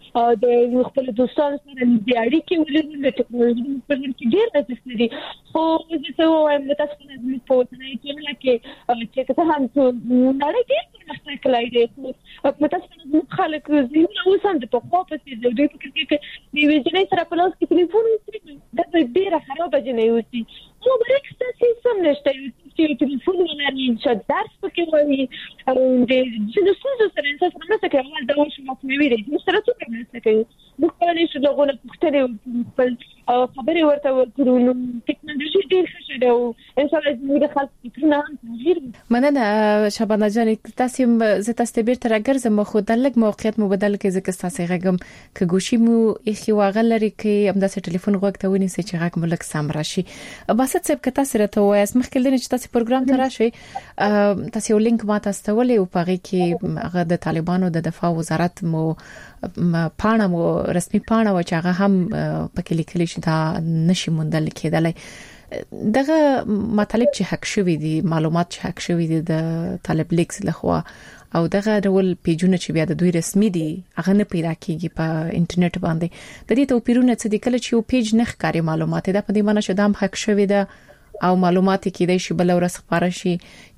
د خپل دوستانو سره د اړیکې ولرو د ټکنالوژي په لور کې ډېر ارزښت لري خو زه وایم تاسو په دې په وطني کې لکه چې څه هم نړۍ کې پرمختګ کړی دی خو تاسو په خلک زه نو سم د په خو په دې د دې فکر کې د ویژنې سره په لاس کې ټلیفون د ډېر خراب جنې وتی نو برعکس تاسو سم نشته چې ټلیفون ولري چې درس پکې وایي او د جنسونو سره انسان سره څه کوي دا وایي چې مو ویری نو سره څه کوي څه کوي نو کولای شو دغه پختلې خپل خبرې ورته ورکړو نو ټکنالوژي ډېر ښه ده او انسان د خلک فکرونه هم تغییر مننه شبانه جان تاسو زه تاسو ته بیرته راګرځم خو د لګ موقعیت مو بدل کې ځکه تاسو غږم ک ګوشي مو اخی واغلري کې هم د ټلیفون غوږ ته ونی چې غږ ملک سم راشي باسط صاحب که تاسو راته وایي مخکې لنه چې تاسو پروګرام ته راشي تاسو یو لینک ماته استولې او پاره کې هغه د طالبانو د دفاع وزارت مو پاڼه مو رسمي پاڼه و چې هغه هم پکې لیکل شي دا نشي موندل کېدلای دغه مطالب چې حق شوی دي معلومات چې حق شوی دي د طالب لیکس لخوا او دغه ډول پیجونه چې بیا د دوی رسمي دي هغه نه پیدا کیږي په انټرنیټ باندې د دې توپیرونه څه دي کله چې یو پیج نه ښکاري معلومات دا په دې معنی چې دا حق شوی ده او معلومات کې د شی بل ورس خبره شي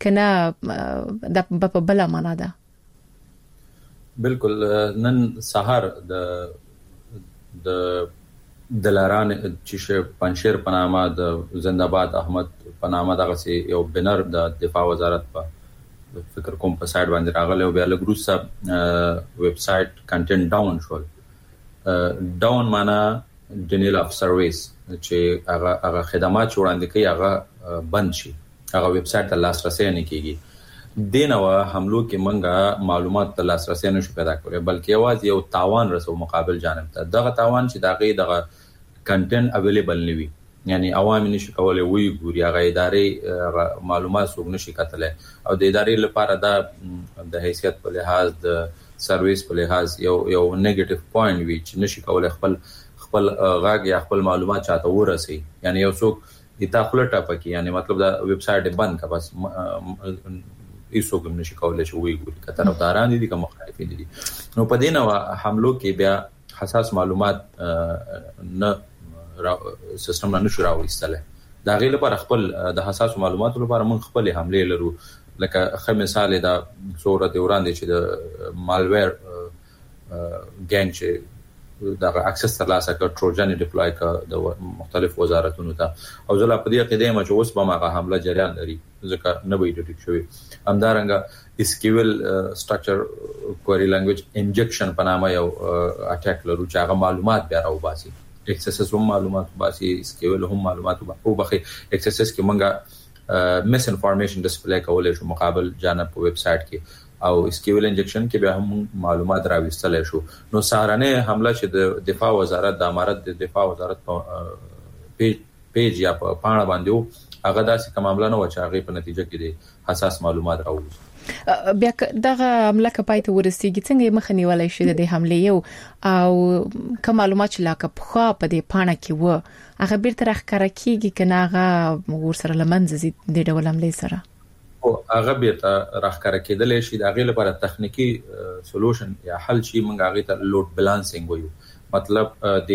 کنه د په بل معنا ده بالکل نن سحر د د دلاران چې پنځیر پنامه د زنده‌باد احمد پنامه دغه یو بنر د دفاع وزارت په فکر کوم په سایت باندې راغله او بیا له ګروسه ویب سټ کنټینټ ډاون شول ډاون معنا ډینیل اف سرویس چې هغه هغه خدمات وړاندې کوي هغه بند شي هغه ویب سټ ته لاسرسي نه کیږي دینه حملو کې منګه معلومات ته لاسرسي نشو پیدا کولای بلکې یوازې یو تاوان رسو مقابل جانب ته دغه تاوان چې دغه دغه کنټینټ اویلیبل نوي یعنی عوام نشي کولای وی ګوري هغه ادارې معلومات څنګه نشي کتلای او د ادارې لپاره دا د حیثیت په لحاظ د سرویس په لحاظ یو یو نیگیټیو پوینټ وی چې نشي کولای خپل خپل غاګ یا خپل معلومات چاته ورسي یعنی یو څوک ایتا خپل ټاپکی یعنی مطلب دا ویب سټ بند کا بس ایسو کوم نشي کولای چې وی ګوري کتر طرفداران دي کوم مخالفین دي نو په دې نو حملو کې بیا حساس معلومات نه سیستم نه شو راوستله دا غیر لپاره خپل د حساس معلوماتو لپاره موږ خپل حمله لرو لکه خه مثال دا صورت وړاندې چې د مالویر ګینګ چې دا اکسس ترلاسه کړ ټروجن ډیپلوای کړ د مختلف وزارتونو ته او زله په دې کې د ما چې اوس به ما حمله جریان لري ځکه نه وي ډیټیک شوی همدارنګه اسکیول سټرکچر کوئری لانګویج انجکشن په نامه یو اټیک لرو چې هغه معلومات بیا راو باسي ایکسس هم معلومات باسي اسکیول هم معلومات او بخي ایکسس کې منګه مس انفارمیشن ډسپلی کولای شو مقابل جانب په ویب سټ کې او اسکیول انجکشن کې بیا هم معلومات راوستل شو نو سارنه حمله چې د دفاع وزارت د امارت د دفاع وزارت په پیج پیج یا په پاڼه باندې هغه داسې کوم معاملې نه و چې هغه په نتیجه کې د حساس معلومات راوځي بیا دغه عمله کپای ته ورسیږي څنګه مخنی ولای شي د حمله یو او کوم معلومات چې لاکه په خوا په دې پاڼه کې و هغه بیرته راخکاره کیږي کنه هغه ورسره لمنځي د ډول عمله سره او هغه بیرته راخکاره کېدل شي د هغه لپاره تخنیکی سولوشن یا حل شي موږ هغه ته لوډ بیلانسینګ وایو مطلب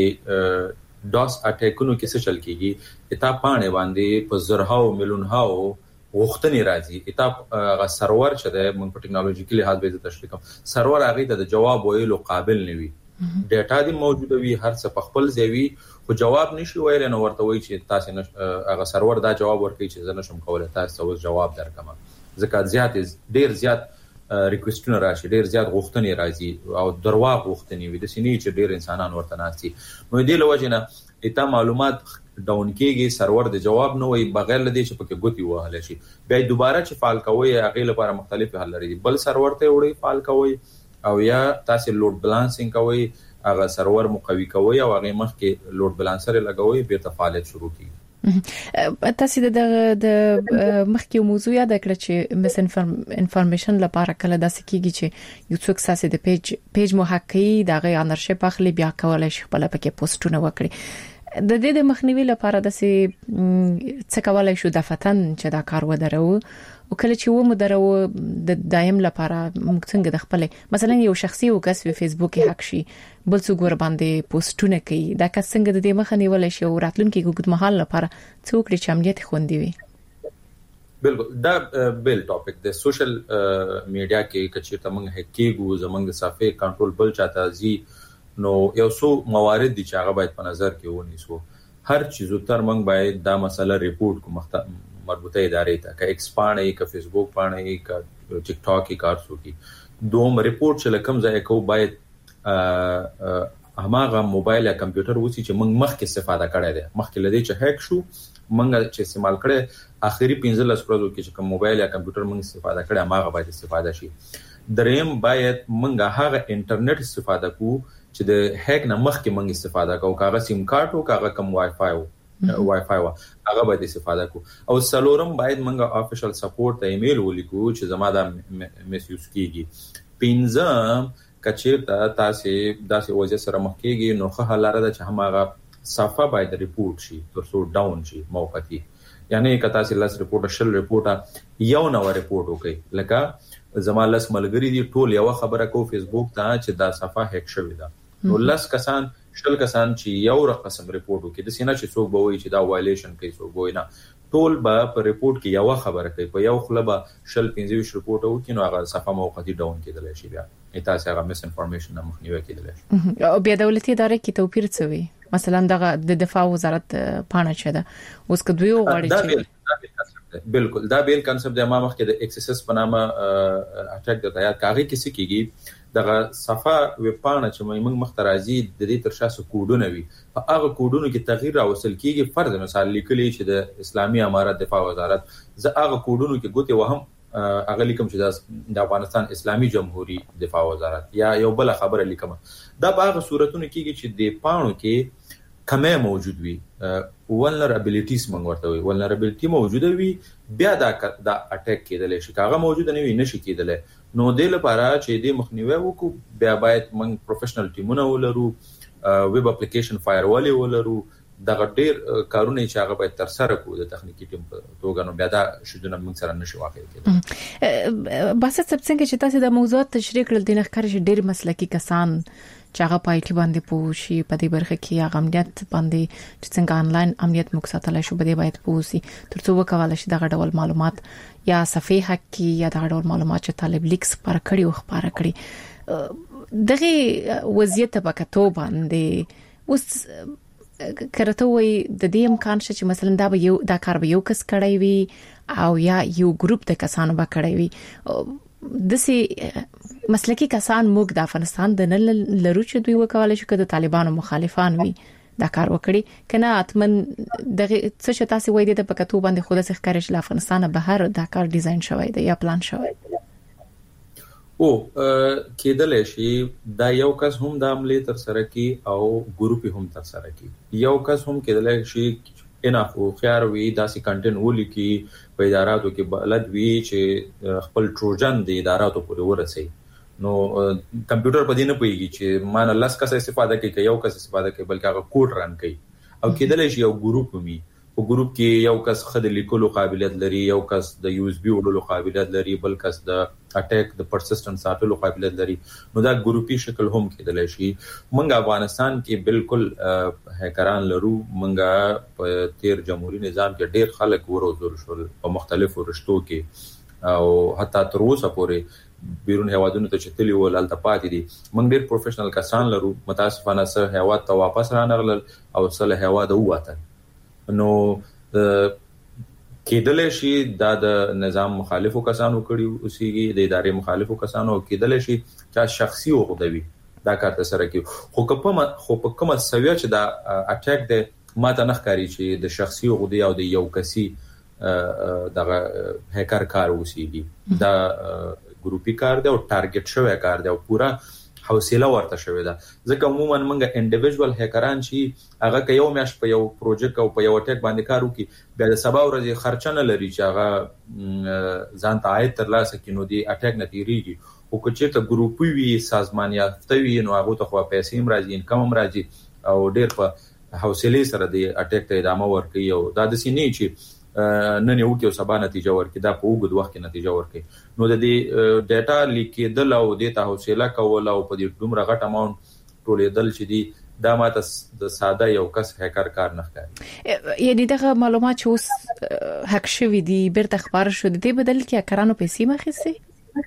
د ډاس اټیکونو کې څه چل کیږي اته پاڼه باندې په زرهاو میلیونهاو وختنی راځي اته غ سرور چې د مون په ټکنالوژیکلی لحاظ به تشریح کوم سرور هغه د جواب ویلو قابل نه وي ډیټا دی موجوده وي هر څه په خپل ځای وي خو جواب نشي ویل نو ورته وي چې تاسو هغه سرور دا جواب ورکړي چې زه نشم کولای تاسو جواب درکم ځکه زیات ډیر زیات ریکوېسټونه راشي ډیر زیات غوښتنې راځي او درواغ غوښتنې وي د سینې چې ډیر انسانان ورته ناشتي نو دې لوجنه اته معلومات ډاون کېږي سرور د جواب نه وي بغیر لدی چې پکې ګوتی وهل شي بیا دوباره چې فعال کوي هغه لپاره مختلف حل لري بل سرور ته وړي فعال کوي او یا تاسو لوډ بیلانسینګ کوي هغه سرور مقوي کوي او هغه مخکې لوډ بیلانسر لګوي به فعالیت شروع کوي تاسو د د مخکې موضوع یاد کړئ چې مس انفارمیشن لپاره کله داسې کیږي چې یو څوک ساسي د پیج پیج مو حقي دغه انرشپ اخلي بیا کولای شي خپل پکې پوسټونه وکړي د دې د مخنیوي لپاره د سي څه کولای شو د فتن چې دا کار ودرو او کله چې و مدرو د دایم لپاره موږ څنګه د خپل مثلا یو شخصي او کس په فیسبوک کې حق شي بل څو ګور باندې پوسټونه کوي دا کس څنګه د دې مخنیول شي او راتلونکي ګوګد محل لپاره څوک لري چې امنیت خوندي وي. بالکل دا بیل ټاپک د سوشل میډیا کې کچې تمنګ هکېګو زمنګ صفه کنټرول بل چاته زی نو یو څو موارد دي چې هغه باید په نظر کې ونیسو. هر چیزو تر موږ باید دا مسله ریپورت کو مربوطه ادارې ته که ایکس پاڼه که فیسبوک پاڼه که ټیک ټاک کې کار سو کی دوم ریپورت چې لکم ځای کو باید هماغه موبایل یا کمپیوټر وسی چې موږ مخکې استفاده کړی دی مخکې لدی چې هک شو موږ چې استعمال کړي اخري پنځه لس ورځې کې چې کوم موبایل یا کمپیوټر موږ استفاده کړي هغه باید استفاده شي. دریم باید موږ هغه انټرنیټ استفاده کو چې د هک نه مخکې موږ استفاده کوو کاغه سیم کارت او کاغه کم وای فای وای فای هغه باید استفاده کو. او سلورم باید موږ افیشل سپورټ ته ایمیل ولیکو چې زما دا میس یوز کیږي. پنځم کچېرته تاسو داسې وجه سره مخ کېږي نو خه حل لري چې هماغه صفه باید ریپورت شي ترڅو ډاون شي موقتی یعنی کتا سي لاس ریپورت شل ریپورت یو نو ریپورت وکي لکه زما لاس ملګری دي ټول یو خبره کو فیسبوک ته چې دا صفه هک شوی ده نو لاس کسان شل کسان چې یو رقم ریپورت وکي د سینه چې څوک به وایي چې دا وایلیشن کوي څوک وایي نه ټول به په ریپورت کې یو خبره کوي په یو خلبه شل پنځه ریپورت وکي نو هغه صفه موقتی ډاون کېدل شي بیا تاسو هغه مس انفارمیشن نه مخنیوي کېدل شي. او بیا دولتي ادارې کې توپیر څه وي مثلا دغه د دفاع وزارت پاڼه چه ده اوس کدوې وغواړي چې بالکل دا بیل کنسپټ د ما مخ کې د ایکسس په نامه اټیک د تیار کاغی کسی کېږي دغه صفه و پاڼه چې موږ مخترازي د دې تر شاسو کوډونه وي په هغه کوډونو کې تغییر راوصل کېږي. فرض مثال لیکلي چې د اسلامي امارت دفاع وزارت زه هغه کوډونو کې ګوتې وهم اغه لیکم چې د افغانستان اسلامي جمهوریت دفاع وزارت یا یو بل خبره لیکم دا په هغه صورتونو کې چې د پاڼو کې کمه موجود وي ولنرابیلیټیز موږ ورته وي ولنرابیلیټی موجوده وي بیا دا دا اٹیک کېدل شي کاغه موجود نه وي نشي کېدل نو د لپاره چې د مخنیوي وکړو بیا باید موږ پروفیشنل ټیمونه ولرو ویب اپلیکیشن فایروال ولرو دا ډېر کارونه چې هغه باید تر سره کوو د تخنیکی ټیم په توګه نو بیا دا شودونه موږ سره نشو واقع کېدل. باسه څنګه چې تاسو د موضوعات تشریح کړل د نخکر ډېر مسلکي کسان چې هغه پایټي باندې پوښي په دې برخه کې هغه امنیت باندې چې څنګه انلاین امنیت موږ ساتلای شو بده باید پوښي ترڅو وکولای شي دغه ډول معلومات یا صفحه حق کې یا دغه ډول معلومات چې طالب لیکس پر کړي او خبره کړي دغه وضعیت په کتو باندې اوس کرته وي د دې امکان شته چې مثلا دا به یو دا کار به یو کس کړی وي او یا یو ګروپ د کسانو به کړی وي د سي مسلکي کسان موږ د افغانستان د نن لرو چې دوی وکولای شي چې د طالبانو مخالفان وي دا کار وکړي کنه اتمن دغه څه چې تاسو وایي د پکتو باندې خوده څخه کارش له افغانستان بهر دا کار ډیزاین شوی دی یا پلان شوی دی او کېدل شي دا یو کس هم د عملي تر سره کی او ګروپ هم تر سره کی یو کس هم کېدل شي اناف او خيار وی داسې کنټینټ ولي کی په اداراتو کې بلد وی چې خپل ټروجن د اداراتو پورې ورسي نو کمپیوټر په دې نه پويږي چې مان الله څخه استفاده کوي یو کس استفاده کوي بلکې هغه کوډ ران کوي او کېدل شي یو ګروپ وي په ګروپ کې یو کس خد لیکلو قابلیت لري یو کس د یو اس بي وړلو قابلیت لري بل کس د اٹیک د پرسیسټنس ساتلو قابلیت لري نو دا ګروپي شکل هم کېدل شي. منګه افغانستان کې بالکل هکران لرو منګه په تیر جمهوریت نظام کې ډېر خلک وروزور شول په مختلفو رشتو کې او حتی تر اوسه پورې بیرون هوادونو ته چتلی ولال ته پاتې دي موږ ډېر پروفیشنل کسان لرو متاسفانه سره هواد ته واپس رانغلل او سره هواد ووتل نو کېدل شي دا د نظام مخالفو کسانو کړي اوسېږي د ادارې مخالفو کسانو کېدل شي چې شخصي وغوډوي دا کار تر سره کوي خو کومه خو په کومه سویه چې دا اٹیک د ماته نه ښکاري چې د شخصي وغوډي او د یو کسي دغه هکر کار اوسېږي دا ګروپي کار دی او ټارګټ شوی کار دی او پورا حوصله ورته شوی دا ځکه عموما موږ انډیویډوال هکران شي هغه که یو میاش په یو پروجیکټ او په یو ټیک باندې کار وکي بیا د سبا ورځې خرچنه لري چې هغه ځان ته عاید ترلاسه کړي نو دی اټیک نه تیریږي او که چېرته ګروپي وي سازمان یافته وي نو هغه ته خو پیسې هم راځي انکم هم راځي او ډېر په حوصله سره د اٹیک ته ادامه ورکړي او دا د سینې چې نن یو کې سبا نتیجه ورکړي دا په وګد وخت کې نتیجه ورکړي نو د دې ډیټا لیکېدل او د ته حوصله کول او په دې دومره غټ اماونت ټولېدل چې دی دا ماته د ساده یو کس هکر کار نه کوي. یعنی دغه معلومات چې اوس هک شوی دي بیرته خبر شو دي بدل کې هکرانو پیسې مخسي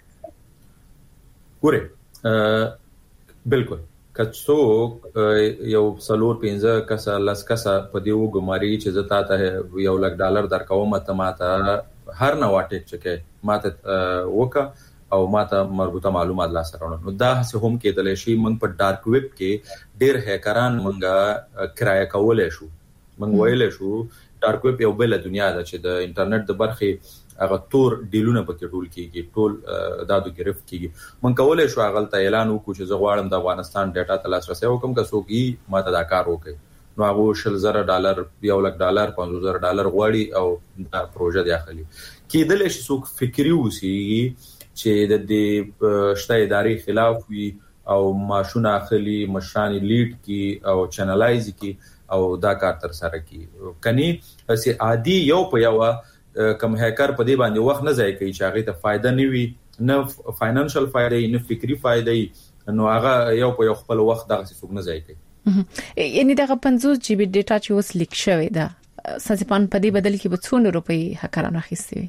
ګوره بالکل کڅو یو سلور پنځه کسه لاس کسه په دیو ګماري چې زتا ته یو لک ډالر درکوم ته ماته هر نو واټیک چکه ماته وکا او ماته مربوطه معلومات لا سره نو دا څه هم کېدل شي موږ په ډارک ویب کې ډېر هکران موږ کرایه کولای شو موږ ویل شو ډارک ویب یو بل دنیا ده چې د انټرنیټ د برخې هغه تور ډیلونه پکې ټول کیږي ټول دادو گرفت کیږي من کولای شو هغه ته اعلان وکړو چې زه غواړم د افغانستان ډیټا ته لاسرسي وکم که څوک یې ماته دا کار وکړي نو هغه شل زره ډالر یو لک ډالر پنځه زره ډالر غواړي او دا پروژه دی اخلي کېدل شي څوک فکری وسی چې د دې شته ادارې خلاف وي او ماشونه اخلي مشان لیډ کی او چینلایز کی او دا کار تر سره کی کني چې عادي یو په یو کم هکر په دې باندې وخت نه ځای کوي چې هغه ته فائدہ نه وي نه فاینانشل فائدې نه فکری فائدې نو هغه یو په یو خپل وخت دغه څه نه ځای کوي. یعنی دغه پنځوس جی بي ډیټا چې اوس لیک شوی دا سازپان په دې بدل کې به څونه روپۍ هکرانو اخیستي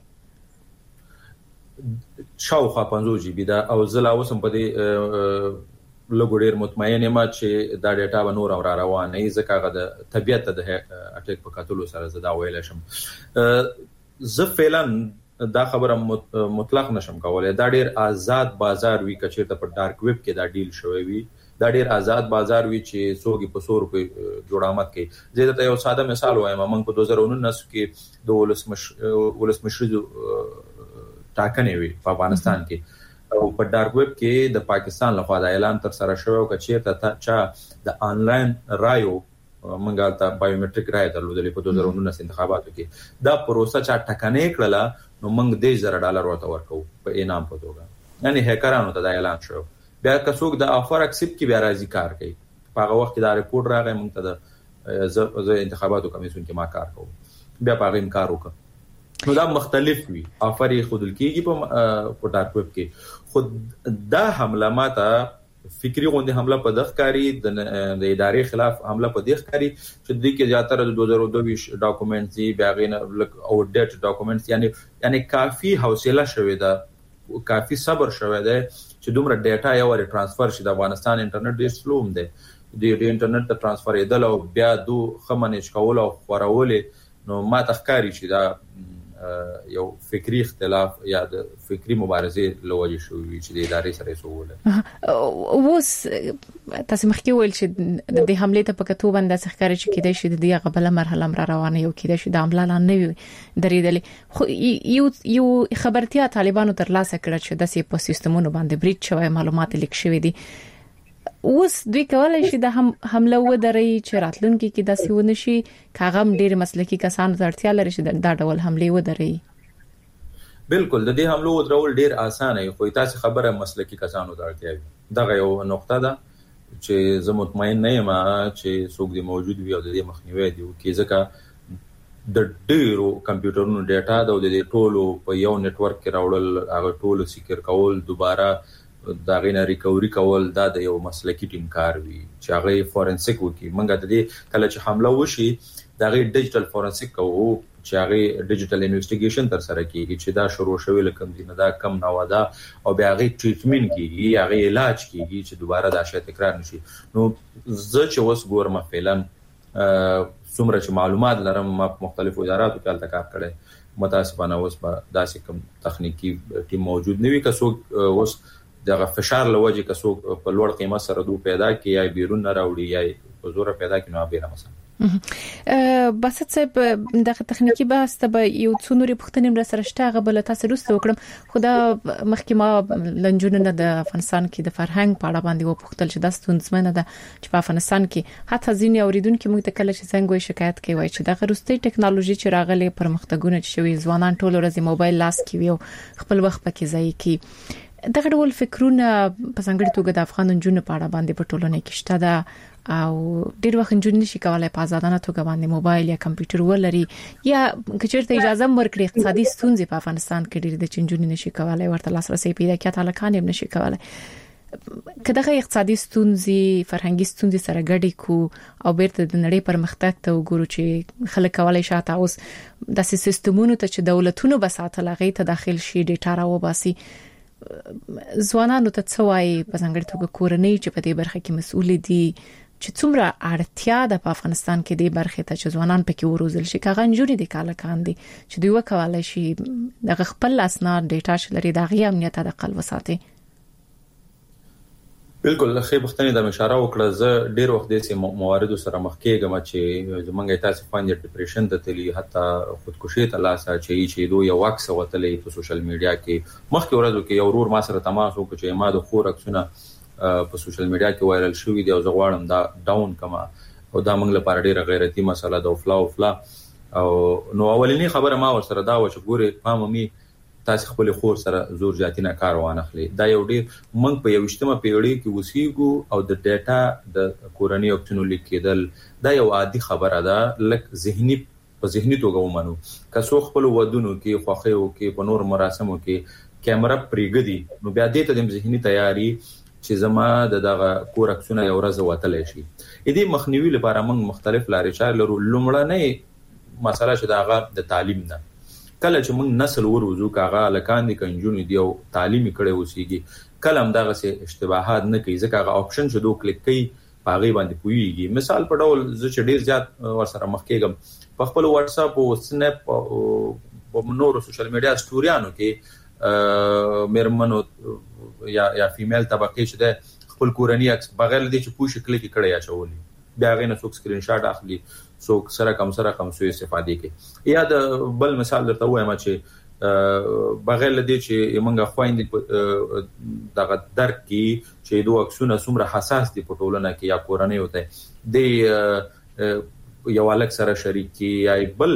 شاوخوا پنځوس جی بي دا او زلا اوسم په دې لګوډیر مطمئن یم چې دا ډیټا به نور اور روان نه ځکه هغه د طبيعت د اٹیک په کتلو سره زدا ویل شم زه فعلا دا خبره مطلق نشم کولای دا ډیر آزاد بازار وی کچې ته په ډارک ویب کې دا ډیل شوی وی دا ډیر آزاد بازار وی چې څوګي په سو روپے جوړامت کې زه ته یو ساده مثال وایم موږ په دوه زره نولس کې د ولسمش ولسمشري ټاکنې وی په افغانستان کې او په ډارک ویب کې د پاکستان لخوا د اعلان تر سره شوی او کچې ته چا د انلاین رایو منګال ته بایومټریک رائے درلودلې په دوه زره نولس انتخاباتو کې دا پروسه چا ټکنې کړله نو موږ د زر ډالر ورته ورکو په انعام په توګه یعنی هکرانو ته دا اعلان شو بیا که څوک د افر اکسپټ کی بیا راځي کار کوي په هغه وخت دا ریپورت راغی موږ ته د زه انتخاباتو کمیسیون کې ما کار کوم بیا په هغه انکار وکړ نو دا مختلف وي افر یې خودل کېږي په په ډارک ویب کې خود دا حمله ماته فکری غونډه حمله په دغکاری د ادارې خلاف حمله په دغکاری چې د کې زیاتره د دوه زره دوه ډاکومنټس دی بیاغینه او ډیټ ډاکومنټس یعنی یعنی کافي حوصله شوه ده کافي صبر شوه ده چې دومره ډیټا یو ور ټرانسفر شي د افغانستان انټرنیټ ډیر سلو هم ده د انټرنیټ ته ټرانسفر یدل او بیا دو خمنش کول او خورول نو ما تخکاری چې دا یو فکری اختلاف یا د فکری مبارزه لوجه شوې چې د ادارې سره سوول اوس تاسو مخکې ویل چې د دې حمله ته پکې توبنده ښکاري چې کېدای شي د دې غبل مرحله مر روانه یو کېدای شي د عمله لا نه وي درېدلې خو یو یو خبرتیا طالبانو تر لاسه کړ چې د سي په سیستمونو باندې بریټ شوی معلومات لیک شوی دي اوس دوی کولای شي د هم حمله و درې چې راتلونکي کې د سیونه شي کاغم ډېر مسلکي کسان ضرورتیا لري چې دا ډول حمله و درې بالکل د دې حمله و درول ډېر اسانه وي خو تاسو خبره مسلکي کسانو ضرورتیا دا یو نقطه ده چې زه مطمئن نه یم چې څوک دی موجود وي او د دې مخنیوي دی کې ځکه د ډیرو کمپیوټرونو ډیټا د دې ټولو په یو نتورک کې راوړل هغه ټولو سکیور کول دوباره دا غینه ریکوري کول دا د یو مسلکی ټیم کار وی چې هغه فورنسیک وکي منګه د دې کله چې حمله وشي دا غي ډیجیټل فورنسیک کوو چې هغه ډیجیټل انویسټیګیشن تر سره کیږي چې دا شروع شوی لکه دینه دا کم نه ودا او بیا هغه ټریټمنټ کیږي هغه علاج کیږي چې دوباره دا شی تکرار نشي نو زه چې وس ګورم فعلا څومره چې معلومات لرم ما مختلفو اداراتو کې التکار کړي متاسفانه اوس به داسې کوم تخنیکی ټیم موجود نه وي که څوک اوس دغه فشار لوجه که څوک په لوړ قیمت سره دوه پیدا کی یا بیرون نه راوړي یا په زور پیدا کی نو به مثلا بس څه دغه تخنیکی بحث ته یو څو نوري پښتنې مر سره شته غبل تاسو روسته وکړم خدا مخکمه لنجونه د افغانستان کې د فرهنګ په اړه باندې و پښتل چې د ستونزمنه ده چې په افغانستان کې حتی ځینې اوریدونکو موږ ته کله چې څنګه شکایت کوي چې دغه روسته ټکنالوژي چې راغلي پرمختګونه شوي ځوانان ټول ورځ موبایل لاس کې وي خپل وخت پکې ځای کی دغه ډول فکرونه په څنګه توګه د افغان جنونو په اړه باندې په ټولنه کې شته ده او ډیر وخت جنونو نشي کولای په آزادانه توګه باندې موبایل یا کمپیوټر ولري یا کچېرته اجازه ورکړي اقتصادي ستونزې په افغانستان کې ډیر د جنونو نشي کولای ورته لاسرسي پیدا کړي تعالی کان هم نشي کولای کله اقتصادي ستونزې فرهنګي ستونزې سره ګډې کو او بیرته د نړۍ پرمختګ ته وګورو چې خلک کولای شاته اوس د سیستمونو ته چې دولتونو بساته لغې ته داخل شي ډیټا راو باسي ځوانانو ته څوای په څنګه توګه کورنۍ چې په دې برخه کې مسؤل دي چې څومره اړتیا ده په افغانستان کې د برخه ته چې ځوانان پکې وروزل شي کاغه انجوري د کاله کاندي چې دوی وکولای شي د خپل اسناد ډیټا شلري د غي امنیت د قلب وساتي بالکل خې بختنی د اشاره وکړه زه ډیر وخت د سیمه موارد سره مخ کېږم چې زمونږه تاسو فاند ډیپریشن ته تلی حتی خودکشي ته لاسه چې چې دوی یو واکس وتلې په سوشل میډیا کې مخکې ورځو کې یو ورور ما سره تماس وکړ چې ما د خور عکسونه په سوشل میډیا کې وایرل شوې دي او زه غواړم دا ډاون کما او دا موږ لپاره ډیره غیرتی مسله ده او فلا او فلا او نو اولینی خبره ما ور سره دا و چې ګوره ما ممي تاسو خپل خور سره زور جاتینه کار وانخلي دا یو ډیر موږ په یو اجتماع پیړۍ کې وسیګو او د ډیټا د کورنۍ اپشنو لیکیدل دا یو عادي خبره ده لکه ذهني په ذهني توګه ومنو که څو خپل ودونو کې خوخه او کې په نور مراسمو کې کیمرا پریګدي نو بیا دې ته د ذهني تیاری چې زما د دغه کور عکسونه یو ورځ وتلې شي دې مخنیوي لپاره موږ مختلف لارې چارې لرو لومړنۍ مسله چې دغه د تعلیم ده کله چې موږ نسل وروزو کاغه لکان دي کنجونی دی او تعلیمي کړي وسیږي کلم دغه سه اشتباهات نه کوي ځکه هغه اپشن چې دوه کلیک کوي پاغي باندې پويږي مثال په ډول زه چې ډیر زیات ورسره مخ کېږم په خپل واتس اپ او سنپ او نور سوشل میډیا سټوریانو کې مرمنو یا یا فیمیل طبقه چې د خپل کورنۍ عکس بغیر د چې پوښ کلیک کړي یا چولې بیا غینه څوک سکرین شاټ اخلي څوک سره کم سره کم سوې استفادې کوي یا د بل مثال درته وایم چې بغیر لدی چې موږ خويند دغه درک کې چې دوه عکسونه څومره حساس دي په ټولنه کې یا کورنۍ وته د یو الک سره شریکي یا بل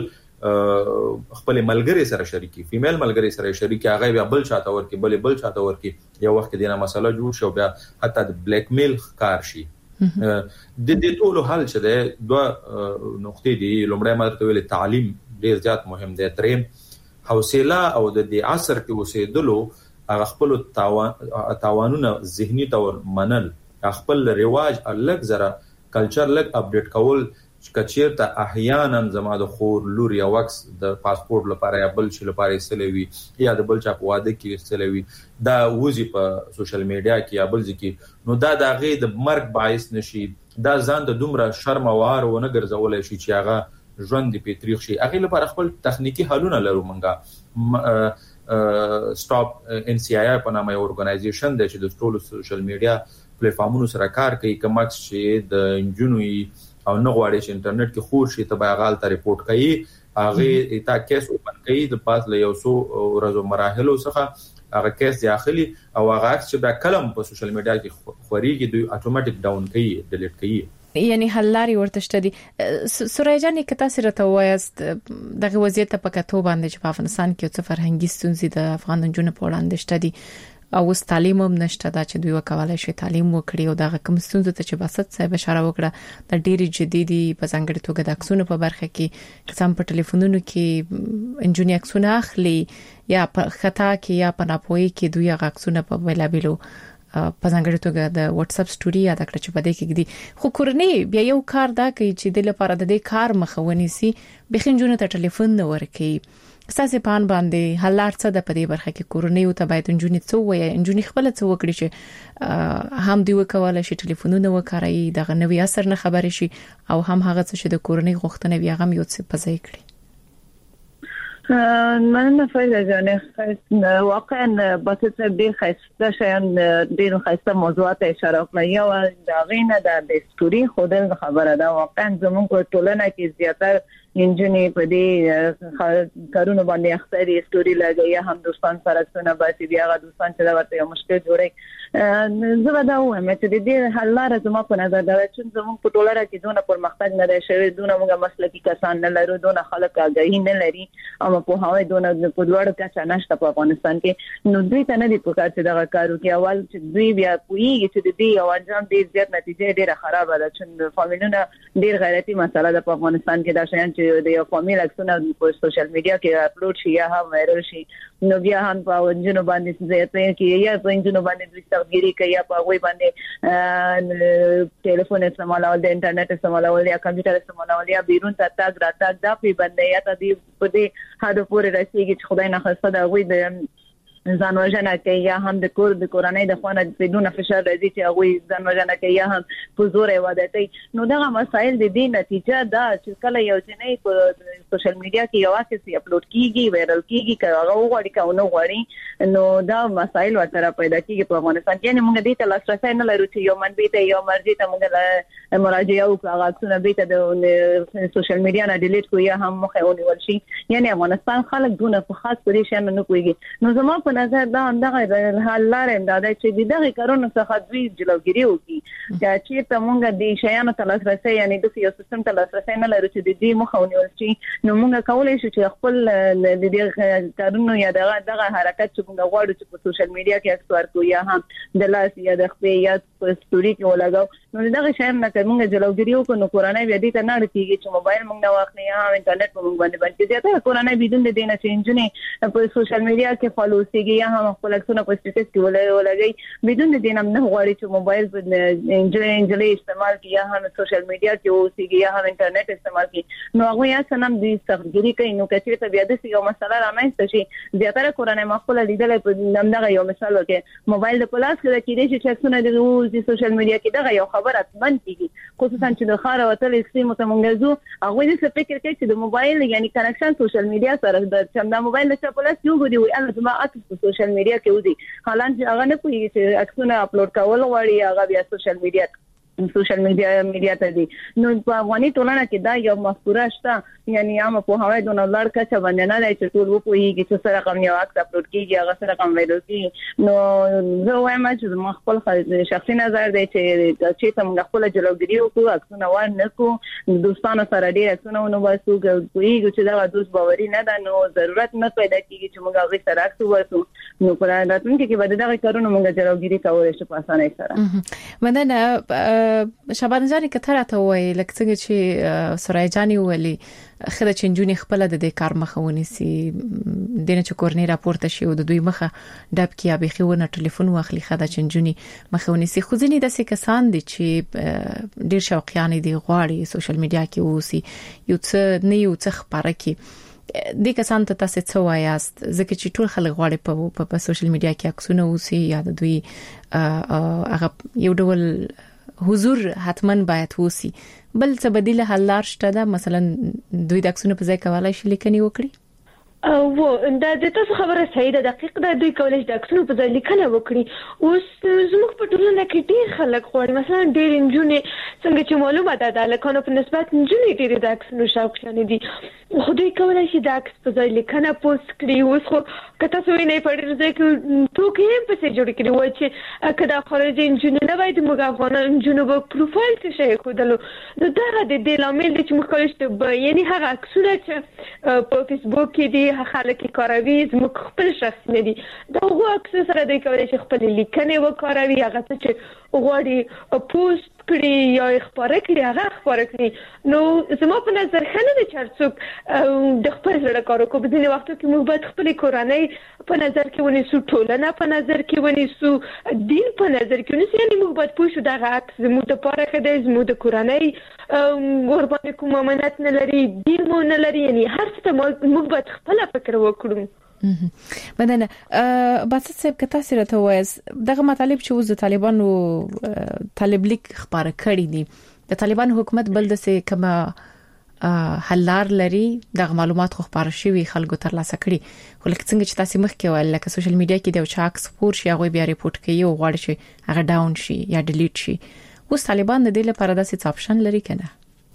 خپل ملګری سره شریکي فیمیل ملګری سره شریکي هغه بیا بل چاته ورکی بل بل چاته ورکی یو وخت دینه مسله جوړ شو بیا حتی د بلیک میل کار شي د دې ټولو حل چې د دوه نقطې دي لومړی مرته ویل تعلیم ډیر زیات مهم دی دریم حوصله او د دې عصر کې اوسېدلو هغه خپل تاوانونه ذهني تور منل خپل رواج الګ زره کلچر لګ اپډیټ کول کچیرته احیانا زما د خور لور یا وکس د پاسپورت لپاره یا بل شي لپاره استلوي یا د بل چا په واده کې استلوي دا وځي په سوشل میډیا کې یا بل ځکه نو دا د غي د مرګ باعث نشي دا ځان د دومره شرم وار و نه ګرځولای شي چې هغه ژوند په تاریخ شي هغه لپاره خپل تخنیکی حلونه لرو منګه سټاپ ان سی آی په نامه یو اورګنایزیشن د چې د ټولو سوشل میډیا پلیټ فارمونو سره کار کوي کومکس چې د انجنوي او نه غواړي چې انټرنیټ کې خور شي ته بیاغال ته ریپورت کوي هغه تا کیس اوپن کوي د پاس له یو سو ورځو مراحلو څخه هغه کیس داخلي او هغه چې دا کلم په سوشل میډیا کې خوريږي دوی اتوماتیک ډاون کوي ډیلیټ کوي یعنی حلاري ورته شته دي سورایجان کته سره ته وایست دغه وضعیت په کتو باندې چې په افغانستان کې څه فرهنګي ستونزې د افغان جنونو په وړاندې شته دي او اوس تعلیم هم نشته دا چې دوی وکولای شي تعلیم وکړي او دغه کوم ستونزې ته چې باسط صاحب اشاره وکړه د ډېری جديدي په څنګه توګه د عکسونو په برخه کې قسم په ټلیفونونو کې انجنیر عکسونه اخلي یا په خطا کې یا په ناپوهي کې دوی عکسونه په ویلابلو په څنګه توګه د واتس اپ سټوري یا د کړه چې بده کې دي خو کورنۍ بیا یو کار دا کوي چې د لپاره د دې کار مخونی سي بخنجونه ته ټلیفون نه ورکي ساسي پان باندې حلار څه د پدې برخه کې کورنۍ او ته باید انجونی څو وای انجونی خپل څه وکړي چې هم دی وکواله شي ټلیفونونه وکړي دغه نوې اثر نه خبري شي او هم هغه څه چې د کورنۍ غوښتنه وي هغه یو څه پځای کړي مننه فایده جانه واقعا باسط ډیر خاصه شیان ډیر خاصه موضوعات اشاره کړې یو دا غینه د ستوري خودل خبره ده واقعا زموږ په ټولنه کې زیاتره انجنې په دې کارونه باندې اختري ستوري لګي هم دوستان سره څنګه باسي بیا غو دوستان چې دا ورته یو مشکل جوړي زه دا وایم چې دې حل لاره زما په نظر دا چې زموږ په ټولنه کې دونه پرمختګ نه دی شوی دونه موږ مسلکي کسان نه لرو دونه خلک آگاهي نه لري او په هواي دونه په لوړ کچه نشته په افغانستان کې نو دوی ته نه دي پکار چې دا کارو کې اول چې دوی بیا کوي چې دې یو انجام ډیر زیات نتیجه ډیره خراب ده چې فامیلونه ډیر غیرتي مسله ده په افغانستان کې دا شیان چې د یو فامیل اکسونه په سوشل میډیا کې اپلوډ شي یا هم وایرل شي نو بیا هم په انجنونو باندې زیاته کې یا په انجنونو باندې دوی ستګيري کوي یا په وای باندې ټلیفون استعمالول د انټرنیټ استعمالول یا کمپیوټر استعمالول یا بیرون ته تاګ راټاګ دا په باندې یا ته دی په دې هدا پورې رسیدي چې خدای نه خسته دا وای د ځان وژنه کوي یا هم د کور د کورنۍ د خوانه بدون فشار راځي چې هغه ځان وژنه کوي یا هم په زور عبادت نو دا مسایل د دې نتیجه دا چې کله یو ځنې په سوشل میډیا کې یو څه اپلوډ کیږي وایرل کیږي هغه وغوړي کا نو غوړي نو دا مسایل ورته پیدا کیږي په افغانستان کې یعنی موږ دې ته لاسرسي نه لرو چې یو منبع ته یو مرجع ته موږ مراجعه وکړو هغه څونه به ته د سوشل میډیا نه ډیلیټ کوی یا هم مخه ونیول شي یعنی افغانستان خلک دونه په خاص پرې شان نه کوي نو زموږ په نظر دا اندغه حل لاره امداد چې دغه کارونه څخه دوی جلوګیری وکړي چې ته مونږ د شیانو ته لاسرسي یعنی د یو سیستم ته لاسرسي نه لرو چې د دې مخه ونیول شي نو مونږ کولای شو چې خپل د دې کارونه یا دغه دغه حرکت چې مونږ غواړو چې په سوشل میډیا کې اکثر کوو یا هم د لاس یا د خپل یا په ستوري کې ولګاو نو دغه شیان نه کومه جلوګیری وکړو نو کورونه بیا دې ته نه رسیږي چې موبایل مونږ نه واخلي یا انټرنیټ مونږ باندې باندې زیاته کورونه بدون د دینه چې انجنې په سوشل میډیا کې فالو سیږي یا هم خپل څونه په سټیټس کې ولګي بدون د دینه نه غواړي چې موبایل په انجنې انجلې استعمال کړي یا هم سوشل میډیا کې اوسېږي یا هم انټرنیټ استعمال کړي نو هغه یا سنم دې سختګيري کوي نو کچې ته بیا د یو مسله رامنځته شي زیاتره کورونه مخکله لیدل په نمدغه یو مثال وکړي موبایل د پلاس کې کېږي چې څونه د سوشل میډیا کې دغه یو خبره اتمن کیږي خصوصا چې د خار وتل اکستریم ته مونږ زو هغه دې فکر کوي چې د موبایل یعنی کنکشن سوشل میډیا سره د چمدا موبایل څخه پلاس یو غوډي وي الله زما اته په سوشل میډیا کې ودی حالانکه هغه نه کوي چې عکسونه اپلوډ کول غواړي هغه بیا سوشل میډیا سوشل میډیا میډیا ته دي نو په افغاني ټولنه کې دا یو مفکوره شته یعنی عام په هواي د نړۍ کچه باندې نه لای چې ټول وپويږي چې سره کوم یو عکس اپلوډ کیږي هغه سره کوم ویډیو کیږي نو زه وایم چې ما خپل شخصي نظر دی چې چې تم خپل جلوګری وکړو عکسونه ور نه کو دوستانو سره ډیر عکسونه نو واسو کوي چې دا دوست باوري نه ده نو ضرورت نه پیدا کیږي چې موږ هغه سره عکس ورسو نو په راتلونکي کې به دا کارونه موږ جلوګری کولای شو په اسانۍ سره مننه شعبان جاني کتره ته وای لکه څنګه چې سورای جاني ولي خره چنجونی خپل د دې کار مخاوني سي دنه چې کورنۍ راپورته شي او د دوی مخه ډب کې ابي خونه ټلیفون واخلي خره چنجونی مخاوني سي خو ځینې د سې کسان دي چې ډیر شوقیان دي غواړي سوشل میډیا کې اوسي یو څه نه یو څه خبره کې د کسان ته تاسو څه وایاست ځکه چې ټول خلک غواړي په په سوشل میډیا کې عکسونه اوسي یا د دوی هغه یو ډول حضور حتمن باید وسی بل څه بدیله حل لار شته دا مثلا دوی د عکسونو په ځای کولای شي لیکنې وکړي او دا د تاسو خبره صحیح ده دقیق ده دوی کولای شي د عکسونو په ځای لیکنه وکړي اوس زموږ په ټولنه کې ډیر خلک غواړي مثلا ډیر انجونې څنګه چې معلومه ده د لکانو په نسبت انجونې ډیر د عکسونو شوق شنه دي خو دوی کولای شي د عکس په ځای لیکنه پوسټ کړي اوس خو کته سوې نه پړې ځکه کې ټوکې هم په څه جوړ کړي و چې کدا خارجي انجونې نه وای د موږ افغان انجونې په پروفایل کې شي خودلو نو دا د دې لامل چې موږ کولای شو یعنی هغه عکسونه چې په فیسبوک کې دي خلک کاروي زموږ خپل شخص نه دي دا هغه عکس سره دوی کولای شي خپل لیکنې وکاروي هغه چې غواړي پوسټ کړي یا خبره کړي هغه خبره کړي نو زما په نظر خنه د چارڅوک د خپل سره کارو کو په دې وخت کې موږ باید خپل کورنۍ په نظر کې ونیسو ټولنه په نظر کې ونیسو دین په نظر کې ونیسو یعنی موږ باید پوه شو دا عکس زموږ لپاره خدای زموږ د کورنۍ قرباني کوم امانت نه لري دین مو نه لري یعنی هر څه موږ باید خپل فکر وکړو مننه بس څه کته سره ته وایس دغه مطالب چې وز طالبانو طالب لیک خبره کړی دي د طالبان حکومت بل د څه کما حلار لري دغه معلومات خو خبره شوی خلکو تر لاسه کړي خو لکه څنګه چې تاسو مخکې ویل لکه سوشل میډیا کې د چاکس پور شي هغه بیا ریپورت کوي او غواړي چې هغه ډاون شي یا ډیلیټ شي اوس طالبان د دې لپاره داسې اپشن لري کنه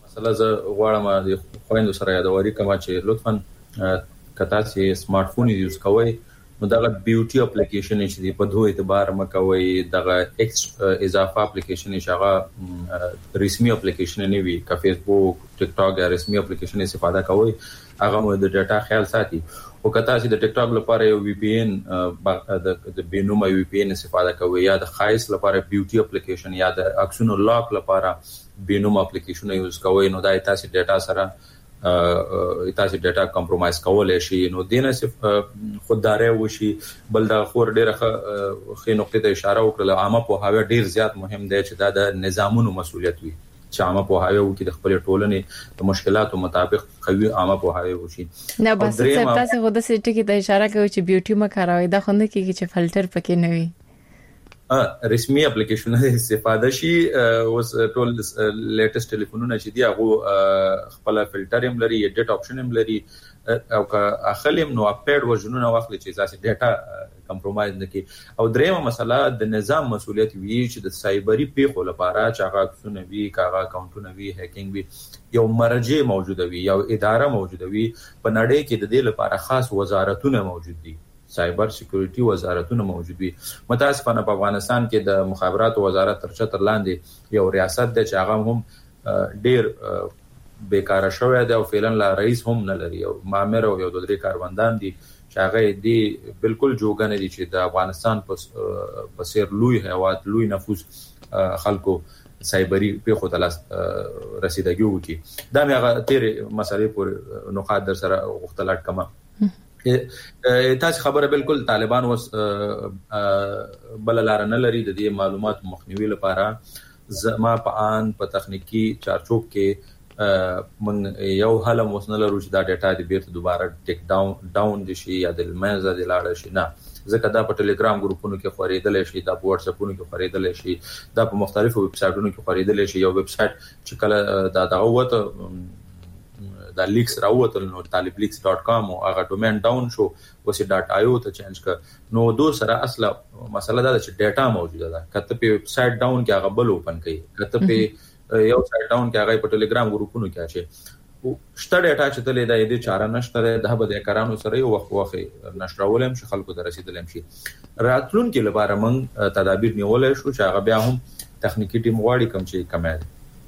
مسله زه غواړم د خويندو سره یادوري کوم چې لطفا کتا سي سمارټ فون یوز کوئ نو دغه بیوټي اپلیکیشن چې په دوه اعتبار مکوي دغه ایکس اضافه اپلیکیشن شغه رسمي اپلیکیشن نه وي کا فیسبوک ټیک ټاک یا رسمي اپلیکیشن استفاده کوي هغه مو د ډاټا خیال ساتي او کته چې د ټیک ټاک لپاره یو وی پی ان د بینوم وی پی ان استفاده کوي یا د خایس لپاره بیوټي اپلیکیشن یا د اکسونو لاک لپاره بینوم اپلیکیشن یوز کوي نو دا تاسو ډاټا سره تاسو ډاټا کمپرمایز کولای شي نو دینه صرف خودداري وشي بل دا خور ډیره خې نقطه ته اشاره وکړه عامه په هاوی ډیر زیات مهم دی چې دا د نظامونو مسولیت وي چې عامه په هاوی وکړي د خپل ټولنې د مشکلاتو مطابق قوي عامه په هاوی وشي نه بس تاسو خو د سټی کې ته اشاره کوي چې بیوټي مکاروي دا خوند کې چې فلټر پکې نه وي رسمي اپلیکیشن استفاده شي اوس ټول لیټیسټ ټلیفونونه چې دی هغه خپل فلټر هم لري ایډیټ اپشن هم لري او که اخلم نو اپډیټ ورژنونه واخلي چې ځاسې ډاټا کمپرمایز نکي او دریمه مسله د نظام مسولیت وی چې د سایبری پیښو لپاره چې هغه اکسونه وی کاغه اکاونټونه وی هیکینګ وی یو مرجع موجوده وي یو اداره موجوده وي په نړۍ کې د دې لپاره خاص وزارتونه موجود دي سایبر سکیورټي وزارتونه موجود وي متاسفانه په افغانستان کې د مخابراتو وزارت تر چتر لاندې یو ریاست د چې هغه هم ډیر بیکاره شوی دی او فعلا لا رئیس هم نه لري او مامر او یو درې کاروندان دي چې هغه دی بالکل جوګن دي چې د افغانستان په سیر لوی هیواد لوی نفوذ خلکو سایبری په خو تلاس رسیدګي وکي دا مې هغه تیر مسالې پر نقاط در سره غوښتل کما تاسو خبره بالکل طالبان وس بل لار نه لري د دې معلومات مخنیوي لپاره زما په ان په تخنیکی چارچوب کې من یو حل موسنه لرو چې دا ډاټا د بیرته دوباره ټیک ډاون ډاون دي شي یا د منځه د لاړ شي نه ځکه دا په ټلګرام ګروپونو کې خورېدل شي دا په واتس اپونو کې خورېدل شي دا په مختلفو ویب سایټونو کې خورېدل شي یو ویب سایټ چې کله دا دغه وته دا لیکس راوته نو طالب لیکس ډاٹ کام او هغه ډومین ډاون شو وسې ډاټ آی او ته چینج ک نو دو سره اصله مسله دا چې ډاټا موجوده ده کته په ویب سایټ ډاون کې هغه بل اوپن کړي کته په یو سایټ ډاون کې هغه په ټلګرام ګروپونو کې اچي شته ډاټا چې تلې د دې چاره نشته ده به د کارانو سره یو وخت وخت نشراولم شي خلکو ته رسیدلم شي راتلون کې لپاره موږ تدابیر نیولای شو چې هغه بیا هم تخنیکی ټیم غواړي کوم چې کمال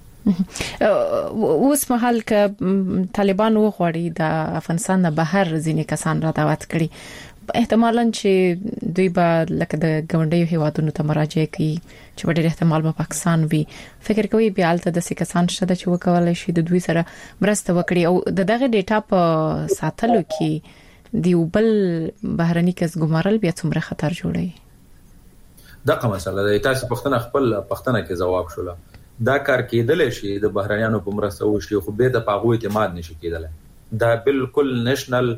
اوس مهال ک طالبان وغواړي د افغانستان نه بهر ځینې کسان را دعوت کړي احتمالاً چې دوی به لکه د ګوندیو هیوادونو ته مراجعه کوي چې په ډېر احتمال به پاکستان وي فکر کوي بیا الته د سکسان شته چې وکولای شي د دوی سره مرسته وکړي او د دغه ډیټا په ساتلو کې دی بل بهرني کس ګمارل بیا څومره خطر جوړي دغه مسله د تاسو پښتنه خپل پښتنه کې جواب شوله دا کار کېدل شي د بهرنیانو په مرسته وشي خو به د پاغو اعتماد نشي کېدل دا بالکل نېشنل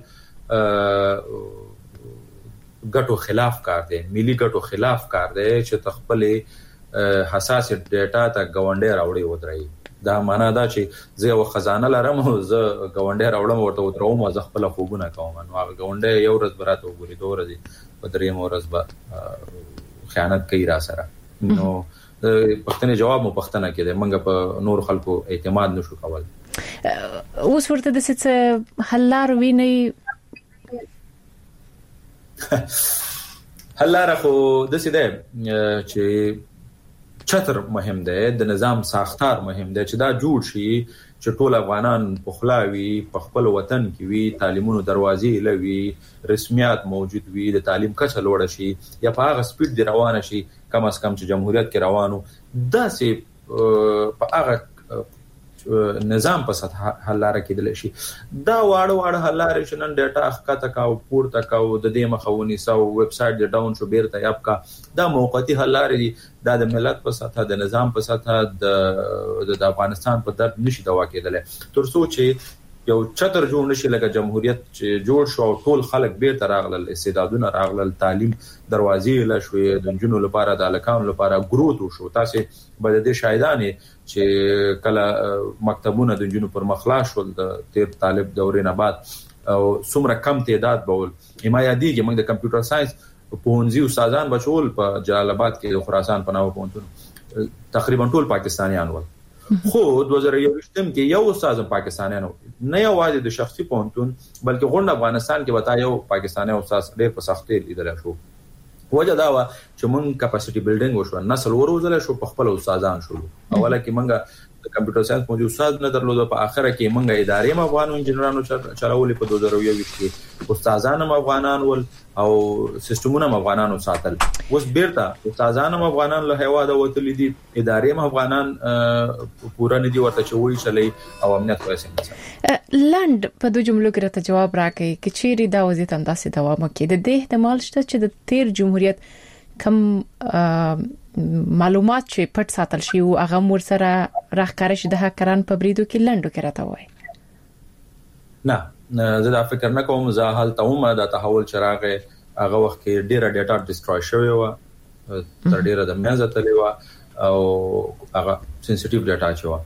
ګټو خلاف کار دی ملي ګټو خلاف کار دی چې تخپل حساس ډیټا ته ګاونډي راوړي ودرای دا معنا دا چې زه یو خزانه لرم او زه ګاونډي راوړم ورته ودروم او زه خپل خوبونه کوم نو هغه ګاونډي یو ورځ براته وګوري دوه ورځې په دریم ورځ به خیانت کوي را سره نو پښتنه جواب مو پښتنه کړي منګه په نور خلکو اعتماد نشو کول اوس ورته د څه حلار ویني حلار خو د څه ده چې چتر مهم ده د نظام ساختار مهم ده چې دا جوړ شي چې ټول افغانان په خلاوي په خپل وطن کې وي تعلیمونو دروازې لوي رسمیات موجود وي د تعلیم کچه لوړ شي یا په هغه سپیډ دی روانه شي کم از کم چې جمهوریت کې روانو دا سي په هغه نظام په سطح حل لاره کېدل شي دا واړه واړه حل لارې چې نن ډاټا اخکته کاو پورته کاو د دې مخاوني سو ویب سټ د ډاون شو بیرته یاب کا دا موقتی حل لارې دي دا د ملت په سطح د نظام په سطح د د افغانستان په درد نشي دوا کېدل تر څو چې یو چتر جوړ نشي لکه جمهوریت چې جوړ شو ټول خلک بیرته راغلل استعدادونه راغلل تعلیم دروازې لا شوې د جنونو لپاره د الکانو لپاره گروث شو تاسو به د شاهدانې چې کله مکتبونه د جنونو پر مخلاص ول د تیر طالب دورې نه بعد او څومره کم تعداد بول حمایتي موږ د کمپیوټر ساينس پونځي استادان بچول په جلال آباد کې د خراسان پناه پونتون تقریبا ټول پاکستانیان ول خو دوه زره یوویشتم کې یو استاد پاکستاني نه یوازې د شخصي پونتون بلکې غونډه افغانستان کې وتا یو پاکستاني استاد ډېر په سختۍ لیدل شو. وجه دا و چې مونږ کیپاسيټي بلډینګ وشو، نسل وروزل شو، په خپل استادان شو. اوله کې مونږ د کمپیوټر ساينس موجود استاد نه درلود، په اخره کې مونږ ادارې م افغانو انجنیرانو چلولې په دوه زره یوویشت کې، استادان م افغانان ول او سیستمونه م افغانانو ساتل. اوس بیرته استادان م افغانان له هوا د وتلې دي، ادارې م افغانان پورا نه دي ورته چوي چلې او امنیت وایسي. لاند په دوه جملو کې راته جواب راکړي چې چیرې دا وضعیت هم داسې دوام کوي. د دې احتمال شته چې د تیر جمهوریت کم معلومات چې پټ ساتل شي او هغه مور سره راخکاره شي د هکران په بریدو کې لندو کې راته وای. نه زه دا فکر نه کوم. زه حال ته هم دا تحول چراغه هغه وخت کې ډیره ډیټا ډیستروي شوی و، تر ډیره د میازه تللی و او هغه سنسټیو ډیټا چې و.